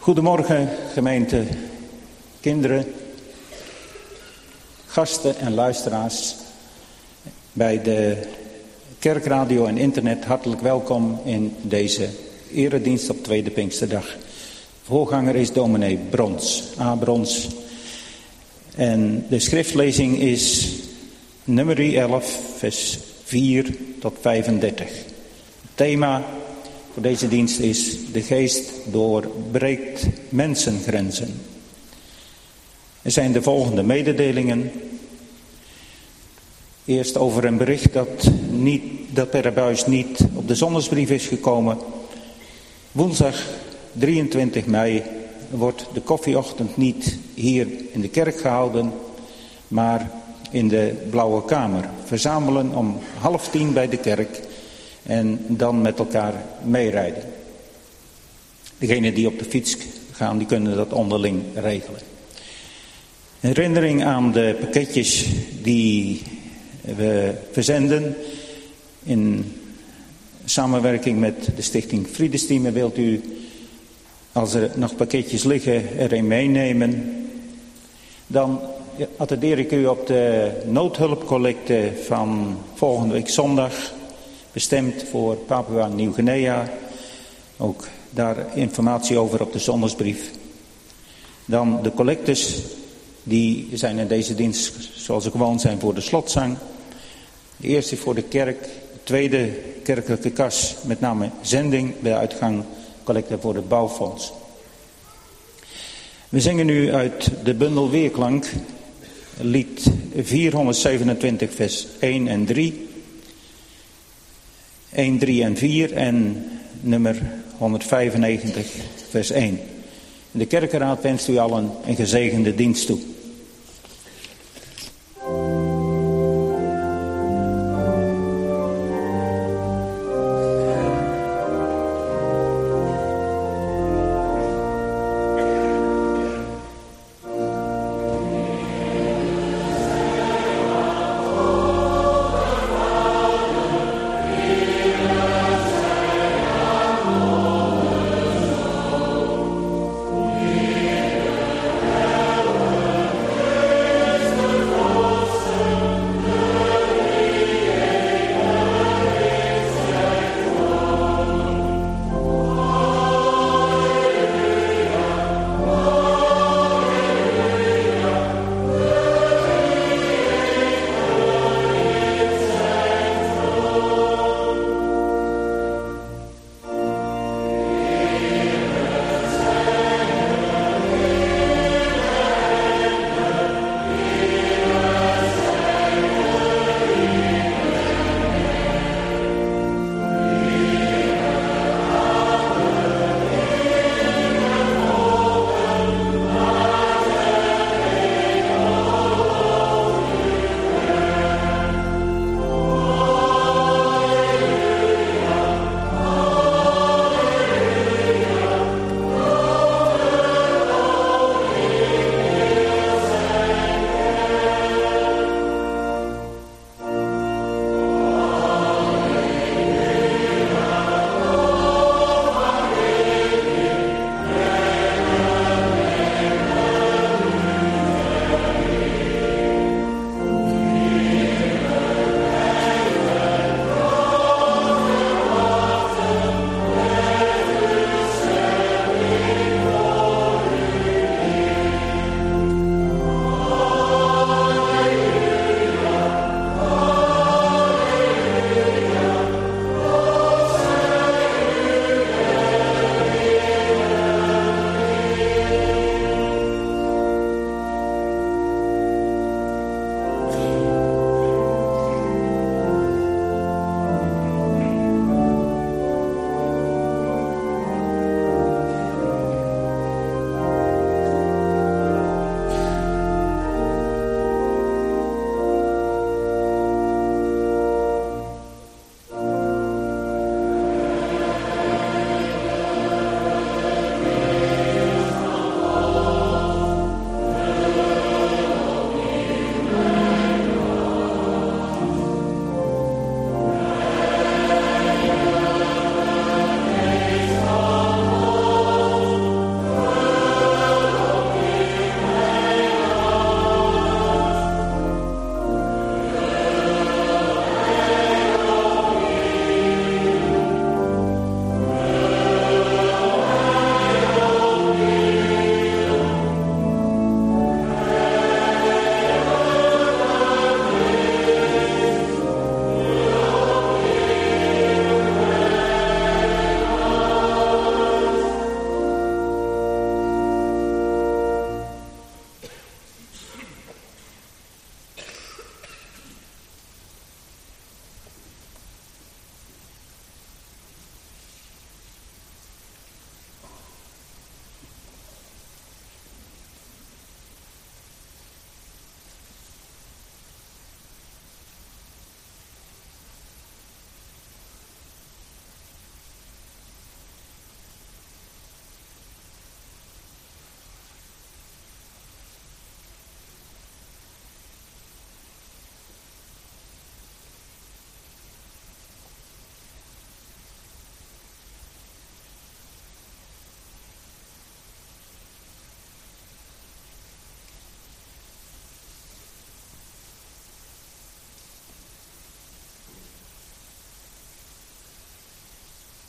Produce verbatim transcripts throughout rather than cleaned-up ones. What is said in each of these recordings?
Goedemorgen gemeente, kinderen, gasten en luisteraars bij de kerkradio en internet. Hartelijk welkom in deze eredienst op Tweede Pinksterdag. Voorganger is dominee Brons, A. Brons. En de schriftlezing is nummer elf, vers vier tot vijfendertig. Het thema voor deze dienst is: de geest doorbreekt mensengrenzen. Er zijn de volgende mededelingen. Eerst over een bericht dat, niet, dat per buis niet op de zondagsbrief is gekomen. Woensdag drieëntwintig mei wordt de koffieochtend niet hier in de kerk gehouden, maar in de Blauwe Kamer. Verzamelen om half tien bij de kerk en dan met elkaar meerijden. Degenen die op de fiets gaan, die kunnen dat onderling regelen. Herinnering aan de pakketjes die we verzenden in samenwerking met de stichting Vredesteam. Wilt u, als er nog pakketjes liggen, er een meenemen? Dan attendeer ik u op de noodhulpcollecte van volgende week zondag, bestemd voor Papua Nieuw-Guinea. Ook daar informatie over op de zondagsbrief. Dan de collectes, die zijn in deze dienst zoals ze gewoon zijn voor de slotzang. De eerste voor de kerk, de tweede kerkelijke kas, met name zending bij de uitgang, collecte voor het bouwfonds. We zingen nu uit de bundel Weerklank, lied vierhonderdzevenentwintig vers één en drie, één, drie en vier en nummer honderdvijfennegentig vers één. De kerkenraad wenst u allen een gezegende dienst toe.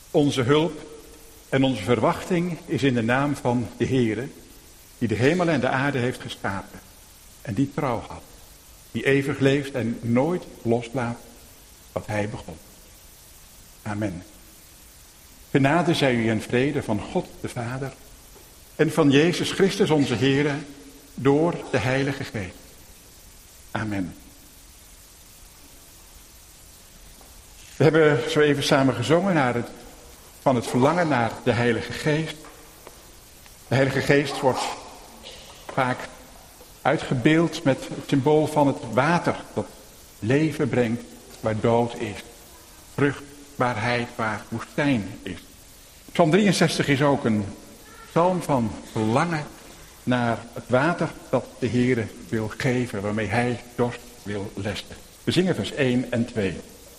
Onze hulp en onze verwachting is in de naam van de Heere, die de hemel en de aarde heeft geschapen. En die trouw had. Die eeuwig leeft en nooit loslaat wat hij begon. Amen. Genade zij u en vrede van God de Vader en van Jezus Christus onze Heere door de Heilige Geest. Amen. We hebben zo even samen gezongen naar het, van het verlangen naar de Heilige Geest. De Heilige Geest wordt vaak uitgebeeld met het symbool van het water dat leven brengt waar dood is. Vruchtbaarheid waar woestijn is. Psalm drieënzestig is ook een psalm van verlangen naar het water dat de Heere wil geven, waarmee hij dorst wil lessen. We zingen vers één en twee.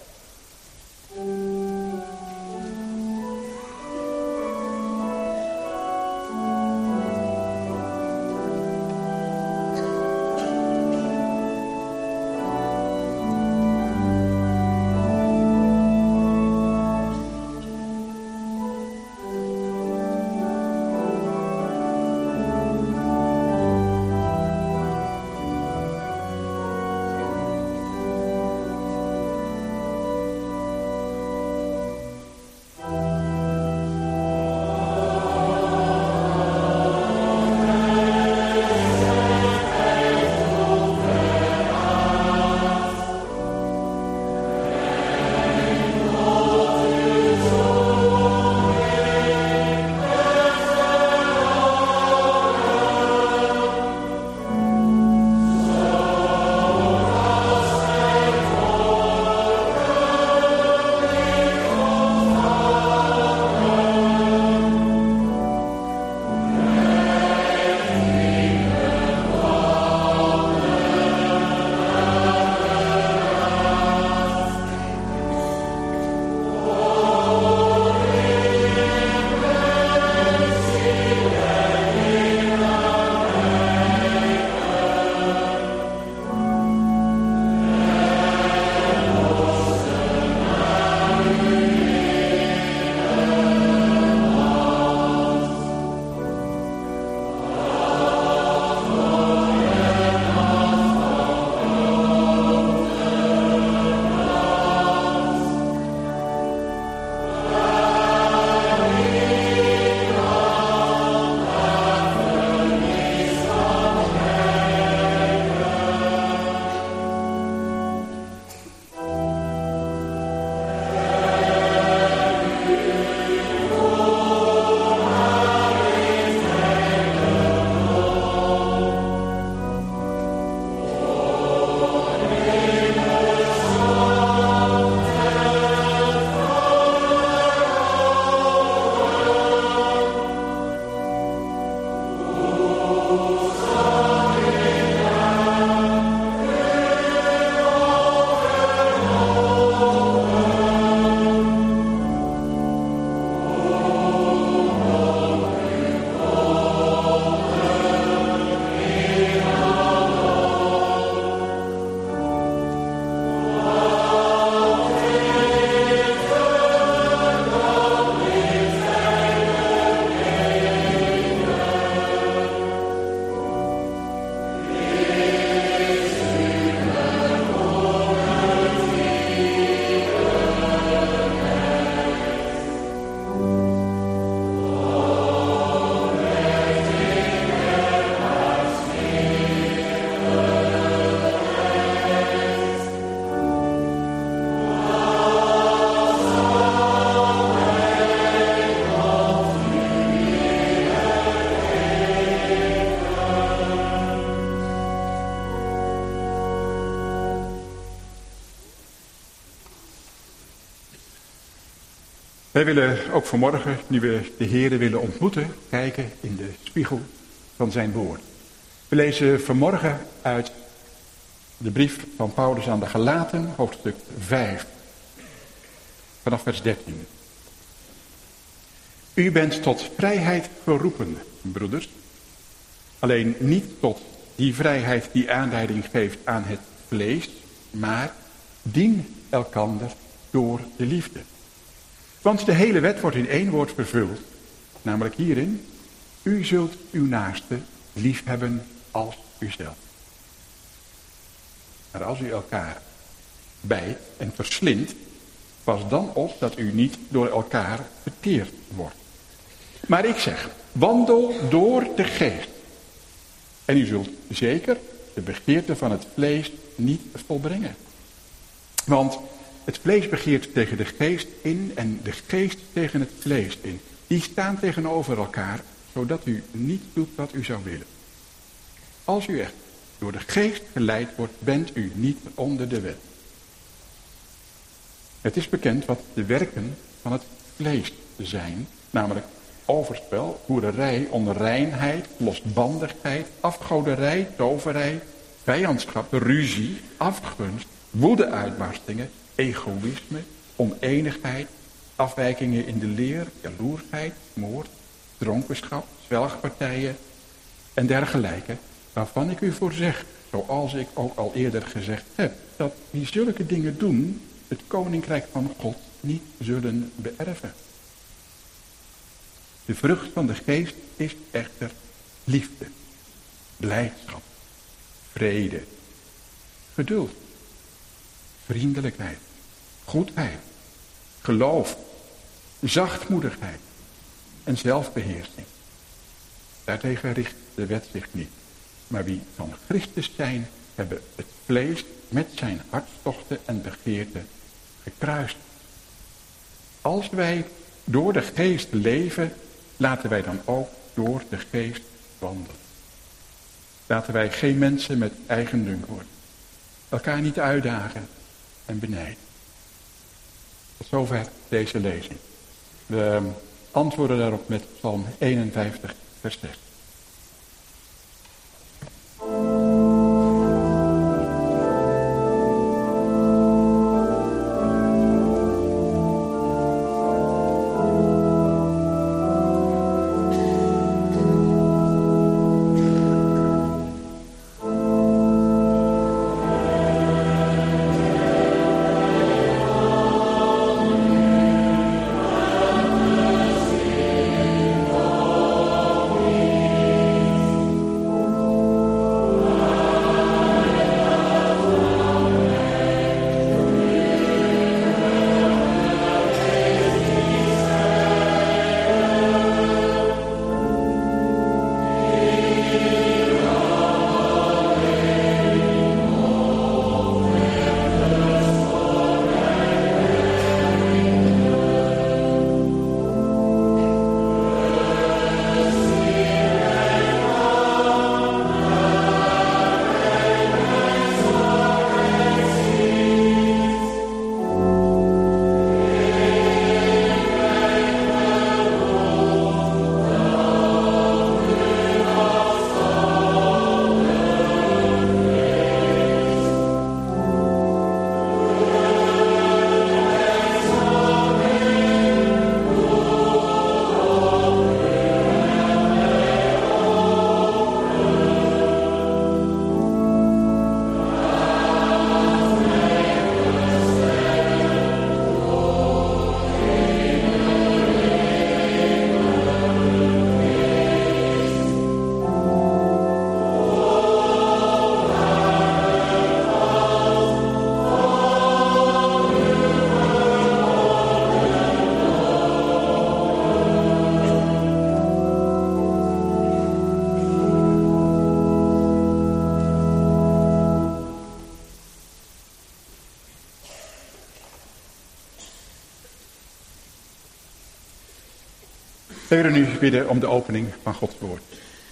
Wij willen ook vanmorgen, nu we de Heere willen ontmoeten, kijken in de spiegel van zijn woord. We lezen vanmorgen uit de brief van Paulus aan de Galaten, hoofdstuk vijf, vanaf vers dertien. U bent tot vrijheid geroepen, broeders. Alleen niet tot die vrijheid die aanleiding geeft aan het vlees, maar dien elkander door de liefde. Want de hele wet wordt in één woord vervuld. Namelijk hierin. U zult uw naaste liefhebben als uzelf. Maar als u elkaar bijt en verslindt, pas dan op dat u niet door elkaar verteerd wordt. Maar ik zeg, wandel door de geest. En u zult zeker de begeerte van het vlees niet volbrengen. Want het vlees begeert tegen de geest in en de geest tegen het vlees in. Die staan tegenover elkaar, zodat u niet doet wat u zou willen. Als u echt door de geest geleid wordt, bent u niet onder de wet. Het is bekend wat de werken van het vlees zijn, namelijk overspel, hoererij, onreinheid, losbandigheid, afgoderij, toverij, vijandschap, ruzie, afgunst, woedeuitbarstingen, egoïsme, oneenigheid, afwijkingen in de leer, jaloersheid, moord, dronkenschap, zwelgpartijen en dergelijke, waarvan ik u voor zeg, zoals ik ook al eerder gezegd heb, dat wie zulke dingen doen, het koninkrijk van God niet zullen beërven. De vrucht van de geest is echter liefde, blijdschap, vrede, geduld, vriendelijkheid, goedheid, geloof, zachtmoedigheid en zelfbeheersing. Daartegen richt de wet zich niet. Maar wie van Christus zijn, hebben het vlees met zijn hartstochten en begeerten gekruist. Als wij door de geest leven, laten wij dan ook door de geest wandelen. Laten wij geen mensen met eigendunk worden. Elkaar niet uitdagen en benijden. Tot zover deze lezing. We antwoorden daarop met Psalm eenenvijftig, vers zes. We willen nu bidden om de opening van Gods woord.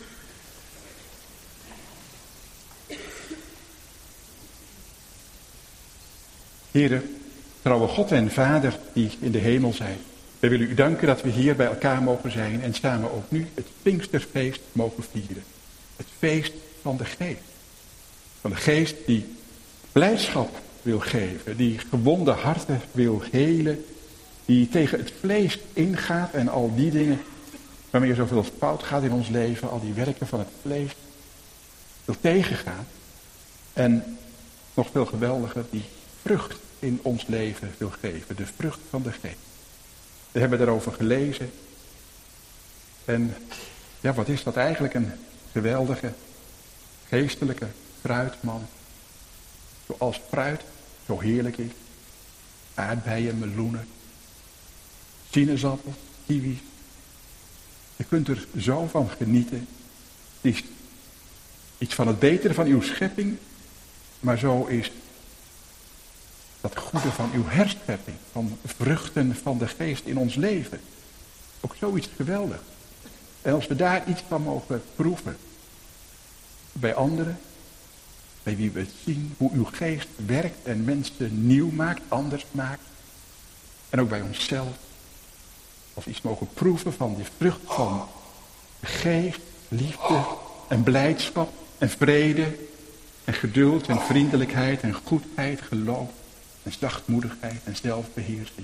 Heere, trouwe God en Vader die in de hemel zijn. We willen u danken dat we hier bij elkaar mogen zijn en samen ook nu het Pinksterfeest mogen vieren. Het feest van de geest. Van de geest die blijdschap wil geven, die gewonde harten wil helen, die tegen het vlees ingaat en al die dingen waarmee er zoveel fout gaat in ons leven, al die werken van het vlees, wil tegengaan. En nog veel geweldiger, die vrucht in ons leven wil geven, de vrucht van de geest. We hebben daarover gelezen. En ja, wat is dat eigenlijk? Een geweldige, geestelijke fruitman. Zoals fruit zo heerlijk is. Aardbeien, meloenen, sinaasappels, kiwis. Je kunt er zo van genieten. Het is iets van het betere van uw schepping. Maar zo is dat goede van uw herschepping. Van vruchten van de geest in ons leven. Ook zoiets geweldig. En als we daar iets van mogen proeven. Bij anderen. Bij wie we het zien. Hoe uw geest werkt en mensen nieuw maakt. Anders maakt. En ook bij onszelf. Als we iets mogen proeven van die vrucht van geest, liefde en blijdschap en vrede en geduld en vriendelijkheid en goedheid, geloof en zachtmoedigheid en zelfbeheersing.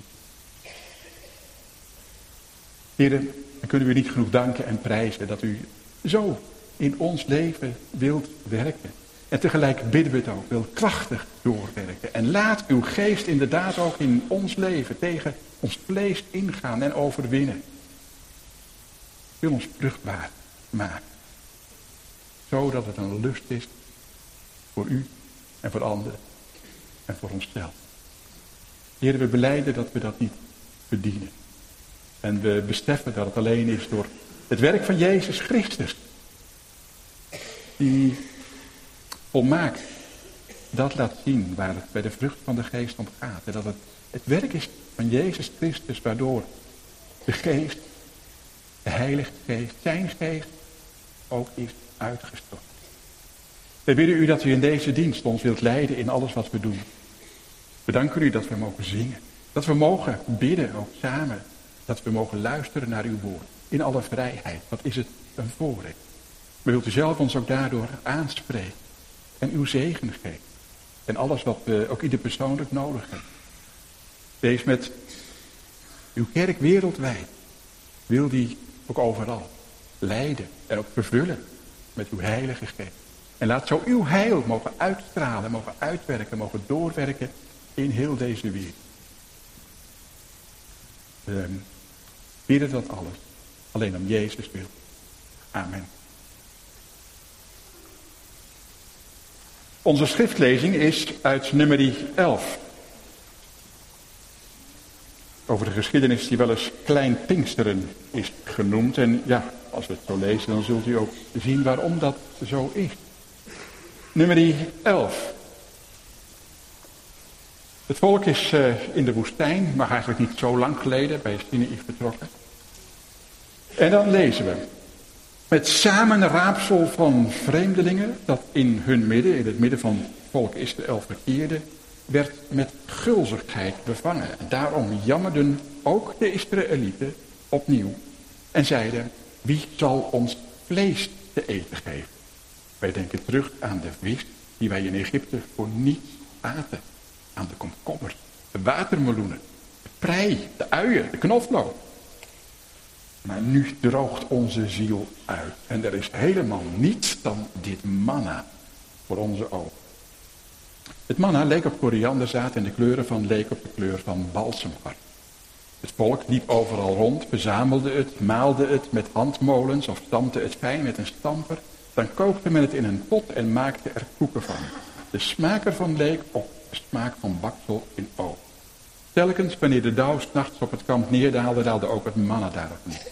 Heren, dan kunnen we niet genoeg danken en prijzen dat u zo in ons leven wilt werken. En tegelijk bidden we het ook, wil krachtig doorwerken. En laat uw geest inderdaad ook in ons leven tegen ons vlees ingaan en overwinnen. Wil ons vruchtbaar maken. Zodat het een lust is voor u en voor anderen en voor onszelf. Heren, we belijden dat we dat niet verdienen. En we beseffen dat het alleen is door het werk van Jezus Christus. Die volmaakt dat laat zien waar het bij de vrucht van de geest om gaat. En dat het het werk is van Jezus Christus waardoor de geest, de Heilige Geest, zijn geest ook is uitgestort. We bidden u dat u in deze dienst ons wilt leiden in alles wat we doen. We danken u dat we mogen zingen. Dat we mogen bidden, ook samen. Dat we mogen luisteren naar uw woord. In alle vrijheid. Wat is het een voorrecht. Maar wilt u zelf ons ook daardoor aanspreken. En uw zegen geven. En alles wat we ook ieder persoonlijk nodig hebben. Wees met uw kerk wereldwijd. Wil die ook overal leiden en ook vervullen met uw Heilige Geest. En laat zo uw heil mogen uitstralen, mogen uitwerken, mogen doorwerken in heel deze wereld. We bidden dat alles alleen om Jezus wil. Amen. Onze schriftlezing is uit nummer elf. Over de geschiedenis die wel eens Klein Pinksteren is genoemd. En ja, als we het zo lezen, dan zult u ook zien waarom dat zo is. Nummer elf. Het volk is uh, in de woestijn, maar eigenlijk niet zo lang geleden, bij Sinaï vertrokken. En dan lezen we. Met samenraapsel van vreemdelingen, dat in hun midden, in het midden van het volk Israël verkeerde, werd met gulzigheid bevangen. En daarom jammerden ook de Israëlieten opnieuw en zeiden, wie zal ons vlees te eten geven? Wij denken terug aan de vis die wij in Egypte voor niets aten. Aan de komkommers, de watermeloenen, de prei, de uien, de knoflook. Maar nu droogt onze ziel uit. En er is helemaal niets dan dit manna voor onze ogen. Het manna leek op korianderzaad en de kleuren van leek op de kleur van balsemhart. Het volk liep overal rond, verzamelde het, maalde het met handmolens of stampte het fijn met een stamper. Dan kookte men het in een pot en maakte er koeken van. De smaak ervan leek op de smaak van baksel in oog. Telkens wanneer de dauw 's nachts op het kamp neerdaalde, daalde ook het manna daarop neer.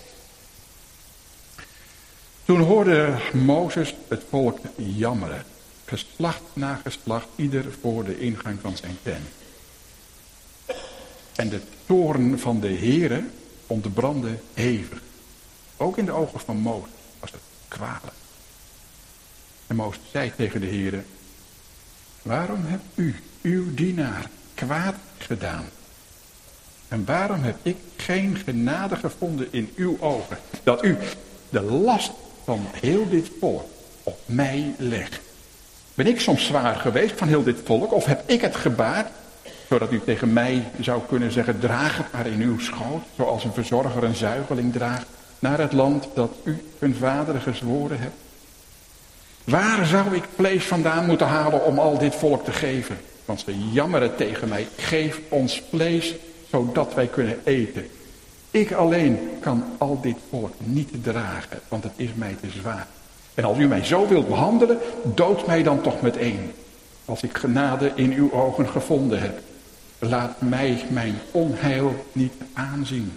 Toen hoorde Mozes het volk jammeren. Geslacht na geslacht, ieder voor de ingang van zijn tent. En de toorn van de Heere ontbrandde hevig. Ook in de ogen van Mozes was het kwalijk. En Mozes zei tegen de Heere, waarom hebt u, uw dienaar, kwaad gedaan? En waarom heb ik geen genade gevonden in uw ogen, dat u de last van heel dit volk op mij legt? Ben ik soms zwaar geweest van heel dit volk, of heb ik het gebaard, zodat u tegen mij zou kunnen zeggen, draag het maar in uw schoot, zoals een verzorger een zuigeling draagt, naar het land dat u hun vaderen gezworen hebt? Waar zou ik vlees vandaan moeten halen om al dit volk te geven? Want ze jammeren tegen mij, geef ons vlees, zodat wij kunnen eten. Ik alleen kan al dit volk niet dragen, want het is mij te zwaar. En als u mij zo wilt behandelen, dood mij dan toch meteen. Als ik genade in uw ogen gevonden heb, laat mij mijn onheil niet aanzien.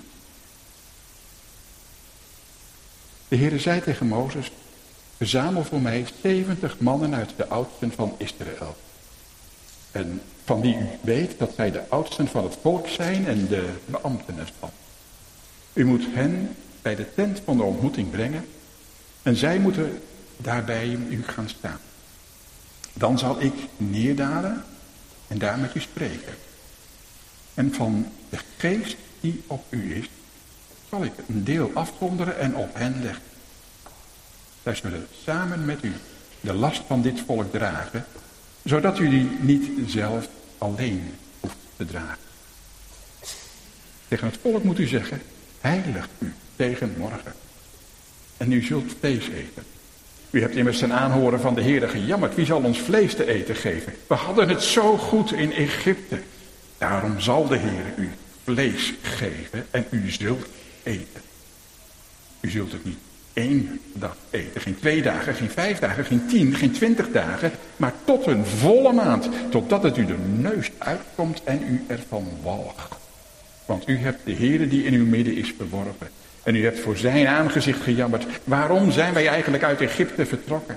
De Heere zei tegen Mozes, verzamel voor mij zeventig mannen uit de oudsten van Israël. En van wie u weet dat zij de oudsten van het volk zijn en de beambten ervan. U moet hen bij de tent van de ontmoeting brengen en zij moeten daarbij u gaan staan. Dan zal ik neerdalen en daar met u spreken. En van de geest die op u is, zal ik een deel afzonderen en op hen leggen. Zij zullen samen met u de last van dit volk dragen, zodat u die niet zelf alleen hoeft te dragen. Tegen het volk moet u zeggen, heilig u tegen morgen. En u zult vlees eten. U hebt immers ten aanhoren van de Heere gejammerd, wie zal ons vlees te eten geven? We hadden het zo goed in Egypte. Daarom zal de Heere u vlees geven en u zult eten. U zult het niet één dag eten, geen twee dagen, geen vijf dagen, geen tien, geen twintig dagen, maar tot een volle maand, totdat het u de neus uitkomt en u ervan walgt. Want u hebt de Heere die in uw midden is verworpen. En u hebt voor zijn aangezicht gejammerd. Waarom zijn wij eigenlijk uit Egypte vertrokken?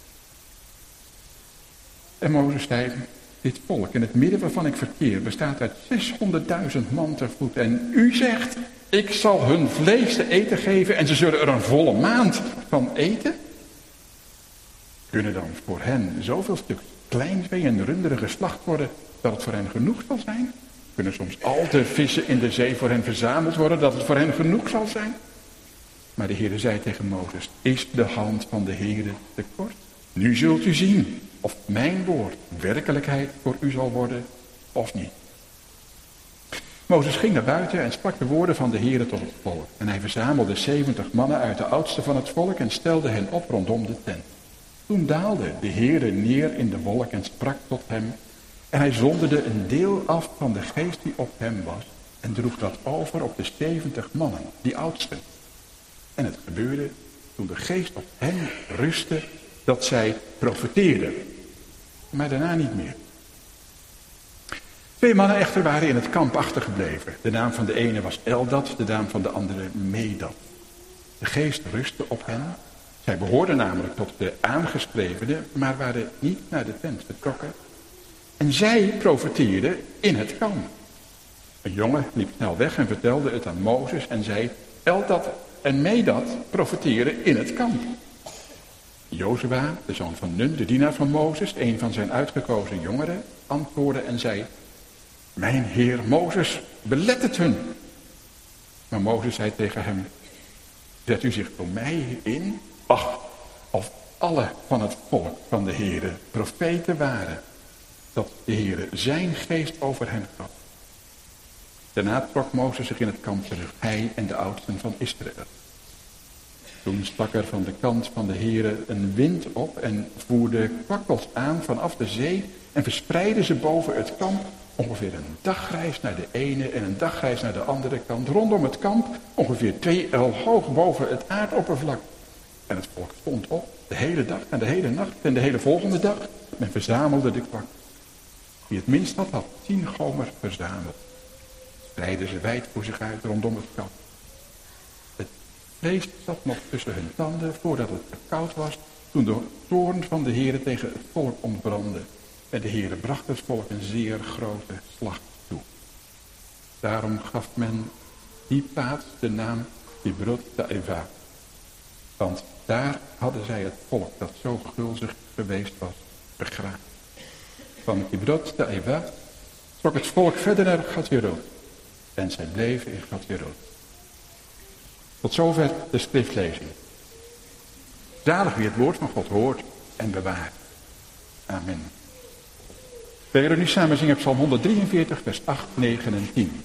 En Mozes zei, dit volk in het midden waarvan ik verkeer bestaat uit zeshonderdduizend man ter voet. En u zegt, ik zal hun vlees te eten geven en ze zullen er een volle maand van eten? Kunnen dan voor hen zoveel stuk kleinvee en runderen geslacht worden dat het voor hen genoeg zal zijn? Kunnen soms al de vissen in de zee voor hen verzameld worden, dat het voor hen genoeg zal zijn? Maar de Heere zei tegen Mozes, is de hand van de Heere te kort? Nu zult u zien of mijn woord werkelijkheid voor u zal worden of niet. Mozes ging naar buiten en sprak de woorden van de Heere tot het volk. En hij verzamelde zeventig mannen uit de oudsten van het volk en stelde hen op rondom de tent. Toen daalde de Heere neer in de wolk en sprak tot hem. En hij zonderde een deel af van de geest die op hem was en droeg dat over op de zeventig mannen, die oudsten. En het gebeurde toen de geest op hen rustte dat zij profeteerden, maar daarna niet meer. Twee mannen echter waren in het kamp achtergebleven. De naam van de ene was Eldad, de naam van de andere Medad. De geest rustte op hen. Zij behoorden namelijk tot de aangeschrevenen, maar waren niet naar de tent vertrokken. En zij profeteerden in het kamp. Een jongen liep snel weg en vertelde het aan Mozes en zei, Eldad en Medad profeteerden in het kamp. Jozua, de zoon van Nun, de dienaar van Mozes, een van zijn uitgekozen jongeren, antwoordde en zei, mijn heer Mozes, belet het hun. Maar Mozes zei tegen hem, zet u zich voor mij in? Ach, of alle van het volk van de Heere profeten waren, dat de Heere zijn geest over hen gaf. Daarna trok Mozes zich in het kamp terug, hij en de oudsten van Israël. Toen stak er van de kant van de Heere een wind op en voerde kwakkels aan vanaf de zee en verspreidde ze boven het kamp ongeveer een dagreis naar de ene en een dagreis naar de andere kant. Rondom het kamp ongeveer twee el hoog boven het aardoppervlak. En het volk stond op de hele dag en de hele nacht en de hele volgende dag. Men verzamelde de kwak. Wie het minst had, had tien gomer verzameld. Spreidden ze wijd voor zich uit rondom het kamp. Het vlees zat nog tussen hun tanden voordat het te koud was, toen de toorn van de Heere tegen het volk ontbrandde. En de Heere bracht het volk een zeer grote slag toe. Daarom gaf men die plaats de naam Kibrot Ta'eva. Want daar hadden zij het volk dat zo gulzig geweest was begraven. Van Kibrot Ta'eva trok het volk verder naar Gat-Jeroen. En zij bleven in Gat-Jeroen. Tot zover de schriftlezing. Zalig wie het woord van God hoort en bewaart. Amen. We willen nu samen zingen Psalm honderddrieënveertig, vers acht, negen en tien.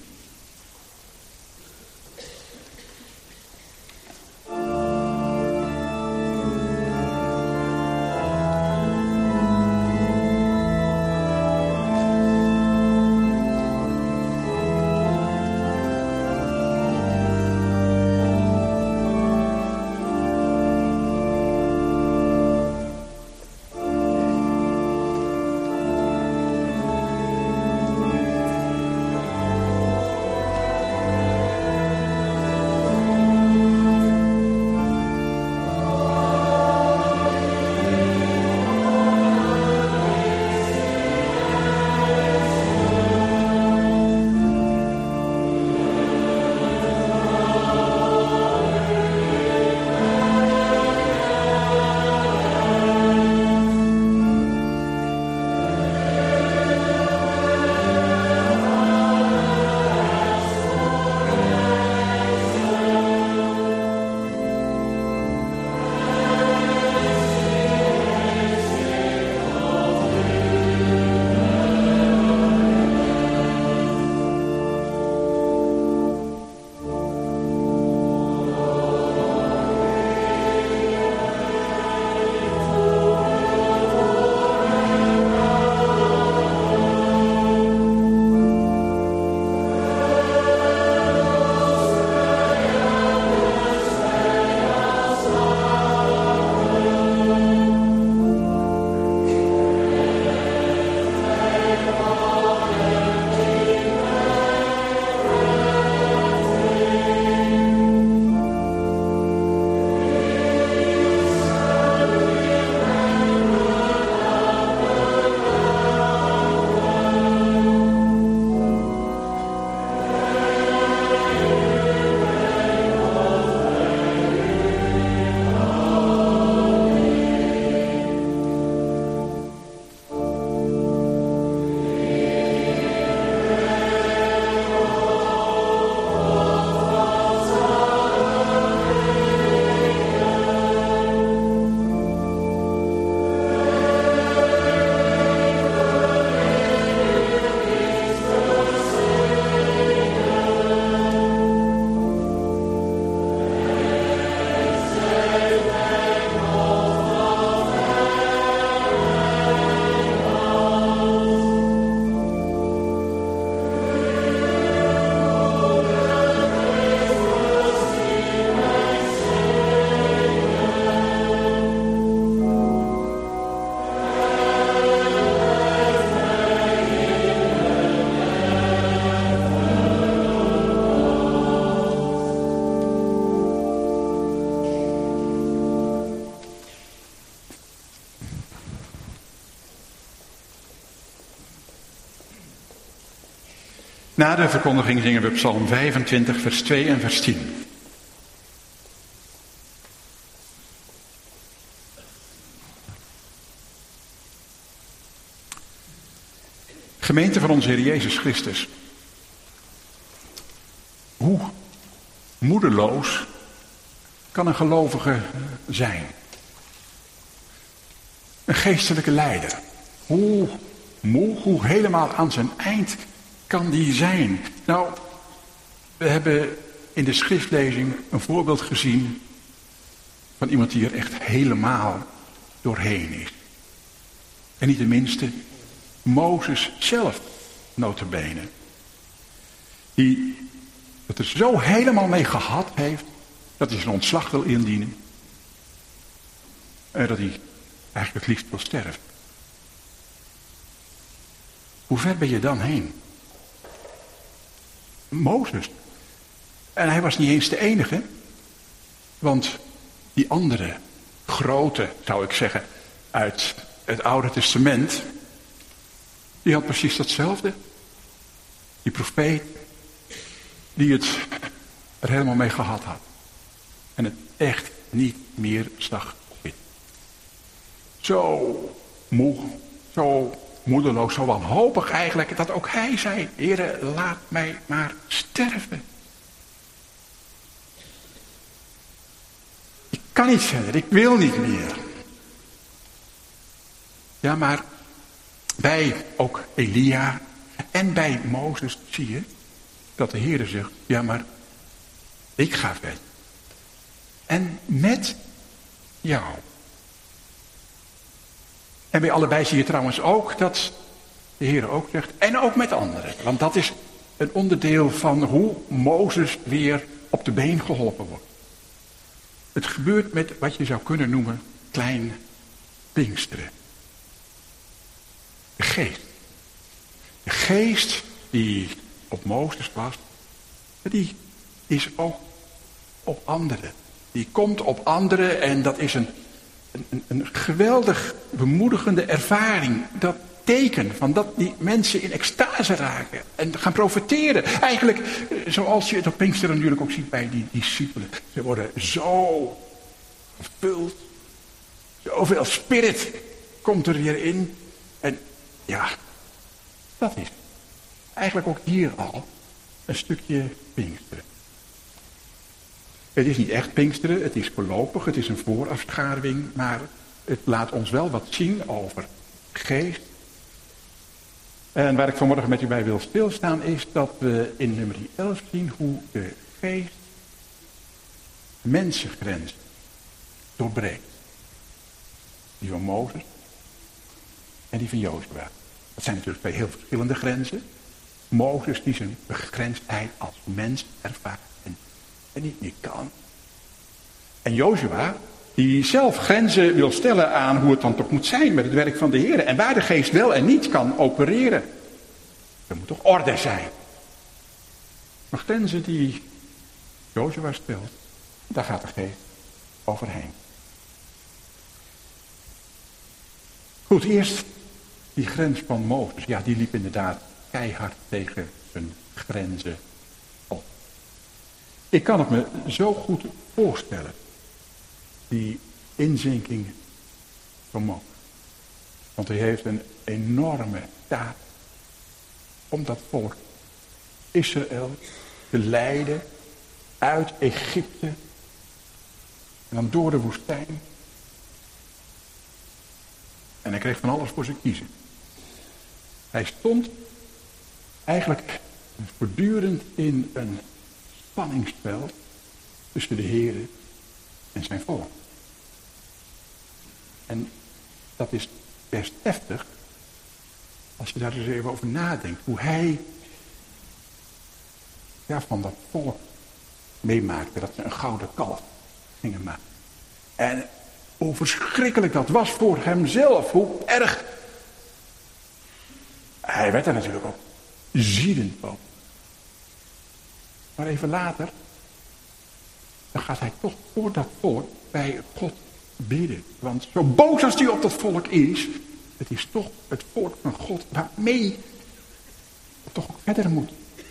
Na de verkondiging zingen we Psalm vijfentwintig, vers twee en vers tien. Gemeente van onze Heer Jezus Christus. Hoe moedeloos kan een gelovige zijn? Een geestelijke leider. Hoe moe, hoe helemaal aan zijn eind kan die zijn? Nou, we hebben in de schriftlezing een voorbeeld gezien van iemand die er echt helemaal doorheen is. En niet de minste, Mozes zelf, nota bene. Die het er zo helemaal mee gehad heeft, dat hij zijn ontslag wil indienen. En dat hij eigenlijk het liefst wil sterven. Hoe ver ben je dan heen? Mozes. En hij was niet eens de enige. Want die andere grote, zou ik zeggen, uit het Oude Testament, die had precies datzelfde. Die profeet, die het er helemaal mee gehad had. En het echt niet meer zag zitten. Zo moe, zo moedeloos, zo wanhopig eigenlijk, dat ook hij zei: Heere, laat mij maar sterven. Ik kan niet verder, ik wil niet meer. Ja, maar bij ook Elia en bij Mozes zie je dat de Heere zegt: ja, maar ik ga verder. En met jou. En bij allebei zie je trouwens ook dat de Heer ook zegt, en ook met anderen. Want dat is een onderdeel van hoe Mozes weer op de been geholpen wordt. Het gebeurt met wat je zou kunnen noemen klein Pinksteren. De geest. De geest die op Mozes was, die is ook op anderen. Die komt op anderen en dat is een, een, een geweldig bemoedigende ervaring. Dat teken van dat die mensen in extase raken en gaan profiteren. Eigenlijk zoals je het op Pinksteren natuurlijk ook ziet bij die discipelen. Ze worden zo gevuld. Zoveel spirit komt er weer in. En ja, dat is eigenlijk ook hier al een stukje Pinksteren. Het is niet echt Pinksteren, het is voorlopig, het is een voorafschaduwing, maar het laat ons wel wat zien over geest. En waar ik vanmorgen met u bij wil stilstaan is dat we in nummer elf zien hoe de geest mensengrenzen doorbreekt. Die van Mozes en die van Jozua. Dat zijn natuurlijk twee heel verschillende grenzen. Mozes die zijn begrensdheid als mens ervaart en, en niet meer kan. En Jozua die zelf grenzen wil stellen aan hoe het dan toch moet zijn met het werk van de Heer. En waar de geest wel en niet kan opereren. Er moet toch orde zijn. Maar grenzen die Jozua stelt, daar gaat de geest overheen. Goed, eerst die grens van Mozes. Ja, die liep inderdaad keihard tegen zijn grenzen op. Ik kan het me zo goed voorstellen. Die inzinking van Mozes. Want hij heeft een enorme taak om dat volk Israël te leiden uit Egypte en dan door de woestijn. En hij kreeg van alles voor zijn kiezen. Hij stond eigenlijk voortdurend in een spanningsveld tussen de Heer en zijn volk. En dat is best heftig als je daar eens even over nadenkt. Hoe hij ja, van dat volk meemaakte dat ze een gouden kalf gingen maken. En hoe verschrikkelijk dat was voor hemzelf. Hoe erg. Hij werd er natuurlijk ook ziedend van. Maar even later, dan gaat hij toch voor dat volk bij God bidden. Want zo boos als hij op dat volk is, het is toch het volk van God waarmee het toch ook verder moet.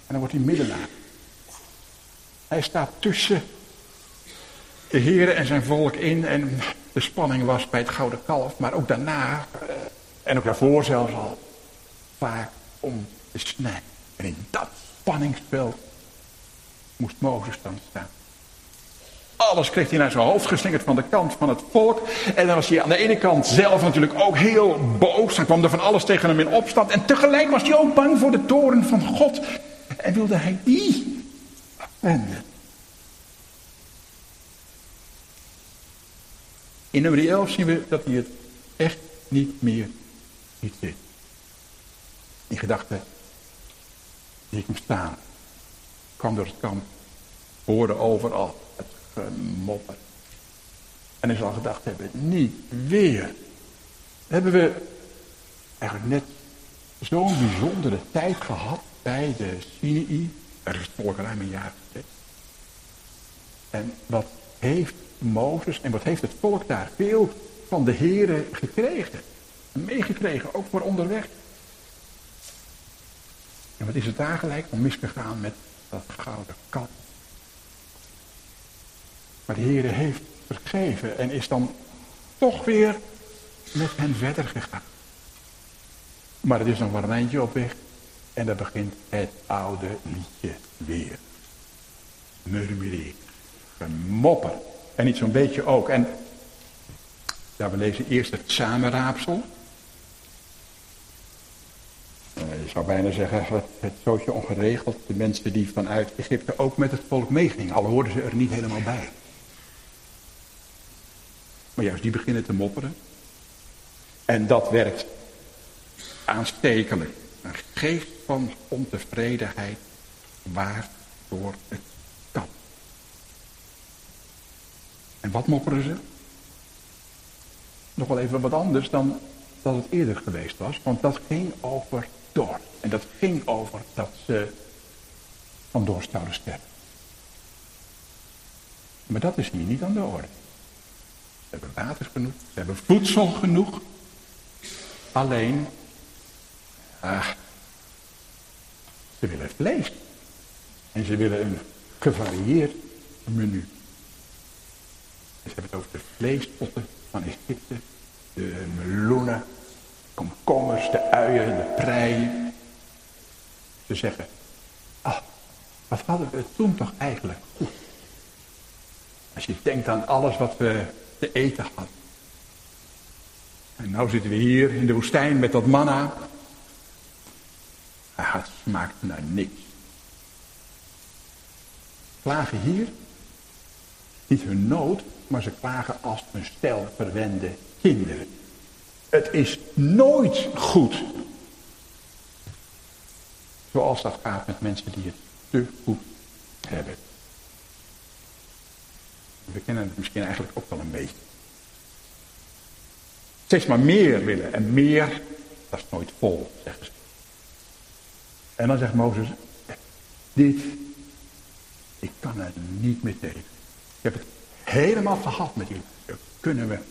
En dan wordt hij middelaar. Hij staat tussen de Heere en zijn volk in. En de spanning was bij het gouden kalf. Maar ook daarna, en ook daarvoor zelfs al, vaak om te snijden. En in dat spanningsveld moest Mozes dan staan. Alles kreeg hij naar zijn hoofd geslingerd van de kant van het volk. En dan was hij aan de ene kant zelf natuurlijk ook heel boos. Dan kwam er van alles tegen hem in opstand. En tegelijk was hij ook bang voor de toorn van God. En wilde hij die wenden. In nummer elf zien we dat hij het echt niet meer ziet zitten. Die gedachte die ik hem staan. Kwam door het kamp. Hoorde overal het gemopper. En hij zal gedacht hebben, niet weer. Hebben we eigenlijk net zo'n bijzondere tijd gehad bij de Sinaï. Er is het volk ruim een jaar geleden. En wat heeft Mozes en wat heeft het volk daar veel van de Heere gekregen. En meegekregen, ook voor onderweg. En wat is het daar gelijk om misgegaan met dat gouden kalf. Maar de Heere heeft vergeven en is dan toch weer met hen verder gegaan. Maar het is nog maar een eindje op weg. En dan begint het oude liedje weer. Murmureer. Gemopper. En niet zo'n beetje ook. En ja, we lezen eerst het samenraapsel. Je zou bijna zeggen, het, het zootje ongeregeld. De mensen die vanuit Egypte ook met het volk meegingen. Al hoorden ze er niet helemaal bij. Maar juist die beginnen te mopperen. En dat werkt aanstekelijk. Een geest van ontevredenheid waart door het kamp. En wat mopperen ze? Nog wel even wat anders dan dat het eerder geweest was. Want dat ging over dorst. En dat ging over dat ze van dorst zouden sterven. Maar dat is hier niet aan de orde. Ze hebben water genoeg. Ze hebben voedsel genoeg. Alleen, ah, ze willen vlees. En ze willen een gevarieerd menu. En ze hebben het over de vleespotten van Egypte. De meloenen, komkommers, de uien, de preien. Ze zeggen, ah, wat hadden we toen toch eigenlijk goed. Als je denkt aan alles wat we te eten hadden. En nou zitten we hier in de woestijn met dat manna. Ah, het smaakt naar niks. Klagen hier, niet hun nood, maar ze klagen als een stel verwende kinderen. Het is nooit goed. Zoals dat gaat met mensen die het te goed hebben. We kennen het misschien eigenlijk ook wel een beetje. Steeds maar meer willen. En meer, dat is nooit vol, zeggen ze. En dan zegt Mozes, dit, ik kan er niet meer tegen. Ik heb het helemaal gehad met jullie. Dat kunnen we.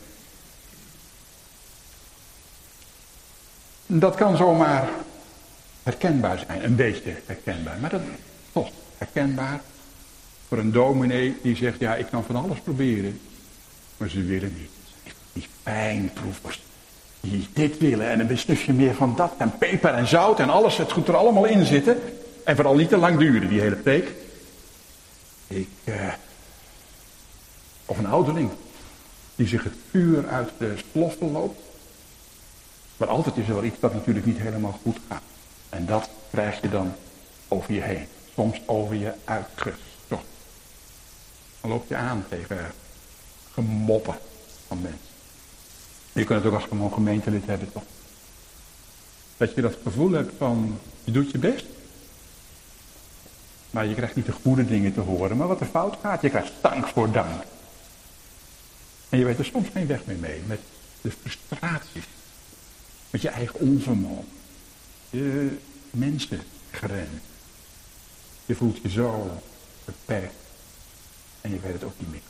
Dat kan zomaar herkenbaar zijn. Een beetje herkenbaar. Maar dat is toch herkenbaar. Voor een dominee die zegt, ja, ik kan van alles proberen. Maar ze willen niet. Die fijnproevers. Die dit willen. En een snufje meer van dat. En peper en zout en alles. Het moet er allemaal in zitten. En vooral niet te lang duren, die hele preek. Ik, uh, of een ouderling. Die zich het vuur uit de sloffen loopt. Maar altijd is er wel iets dat natuurlijk niet helemaal goed gaat. En dat krijg je dan over je heen. Soms over je uitgestort. Dan loop je aan tegen gemoppen van mensen. Je kunt het ook als gewoon gemeentelid hebben, toch? Dat je dat gevoel hebt van, je doet je best. Maar je krijgt niet de goede dingen te horen, maar wat er fout gaat. Je krijgt dank voor dank. En je weet er soms geen weg meer mee. Met de frustraties. Met je eigen onvermogen. Je mensengrens. Je voelt je zo beperkt. En je weet het ook niet meer.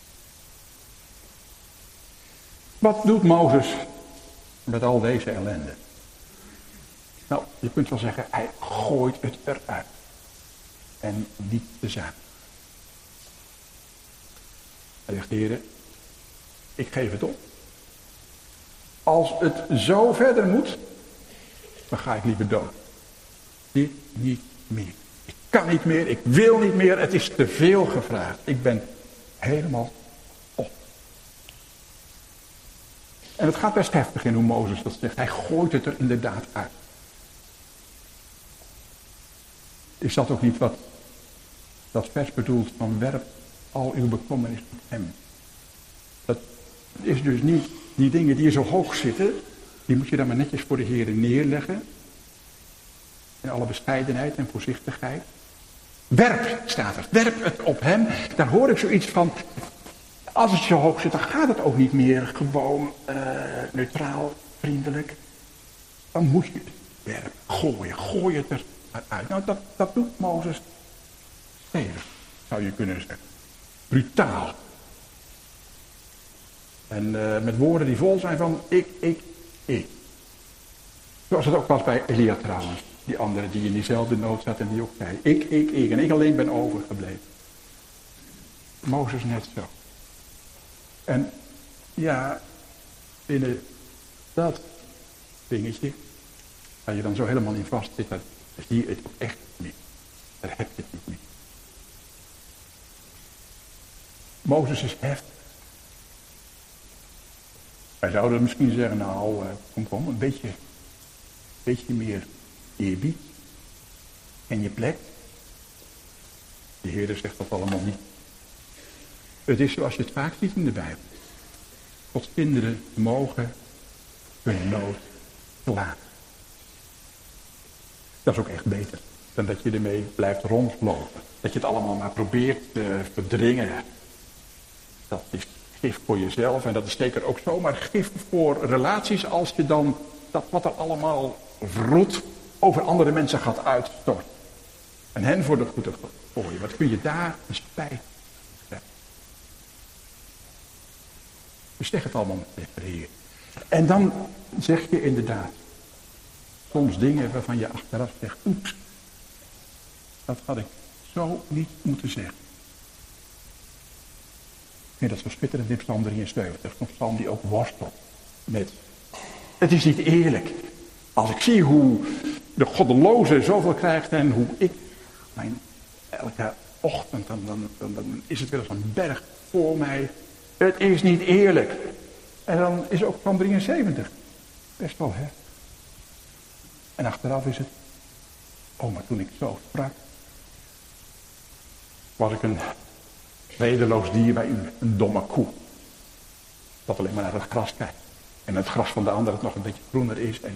Wat doet Mozes met al deze ellende? Nou, je kunt wel zeggen, hij gooit het eruit. en niet tezamen. Hij zegt, heren, ik geef het op. Als het zo verder moet, dan ga ik liever dood. Dit niet meer. Ik kan niet meer, ik wil niet meer, het is te veel gevraagd. Ik ben helemaal op. En het gaat best heftig in hoe Mozes dat zegt. Hij gooit het er inderdaad uit. Is dat ook niet wat dat vers bedoelt van werp al uw bekommernis op hem? Dat is dus niet die dingen die zo hoog zitten, die moet je dan maar netjes voor de Heer neerleggen. In alle bescheidenheid en voorzichtigheid. Werp, staat er. Werp het op hem. Daar hoor ik zoiets van, als het zo hoog zit, dan gaat het ook niet meer gewoon uh, neutraal, vriendelijk. Dan moet je het werpen, gooien, gooi het eruit. Nou, dat, dat doet Mozes stevig, zou je kunnen zeggen. Brutaal. En uh, met woorden die vol zijn van ik, ik, ik. Zoals het ook was bij Elia trouwens. Die andere die in diezelfde nood zat en die ook zei. Ik, ik, ik. En ik alleen ben overgebleven. Mozes net zo. En ja, binnen dat dingetje, waar je dan zo helemaal in vast zit, dan zie je het ook echt niet. Daar heb je het niet meer. Mozes is heftig. Wij zouden misschien zeggen, nou, uh, kom, kom, een beetje, een beetje meer eerbied. En je plek. De Heer zegt dat allemaal niet. Het is zoals je het vaak ziet in de Bijbel. Gods kinderen mogen hun nood klagen. Dat is ook echt beter dan dat je ermee blijft rondlopen. Dat je het allemaal maar probeert te verdringen. Dat is gif voor jezelf en dat is zeker ook zomaar gif voor relaties als je dan dat wat er allemaal vroet over andere mensen gaat uitstorten. En hen voor de voeten gooien. Wat kun je daar een spijt krijgen. Dus zeg het allemaal met de Heer. En dan zeg je inderdaad soms dingen waarvan je achteraf zegt, oeps, dat had ik zo niet moeten zeggen. Ik vind dat zo schitterend in Psalm drieënzeventig, een psalm die ook worstelt met, het is niet eerlijk. Als ik zie hoe de goddeloze zoveel krijgt en hoe ik mijn elke ochtend, dan, dan, dan, dan is het weer als een berg voor mij. Het is niet eerlijk. En dan is ook Psalm drieënzeventig best wel heftig. En achteraf is het, oh maar toen ik zo sprak, was ik een redeloos dier bij u, een domme koe. Dat alleen maar naar het gras kijkt. En het gras van de ander het nog een beetje groener is. En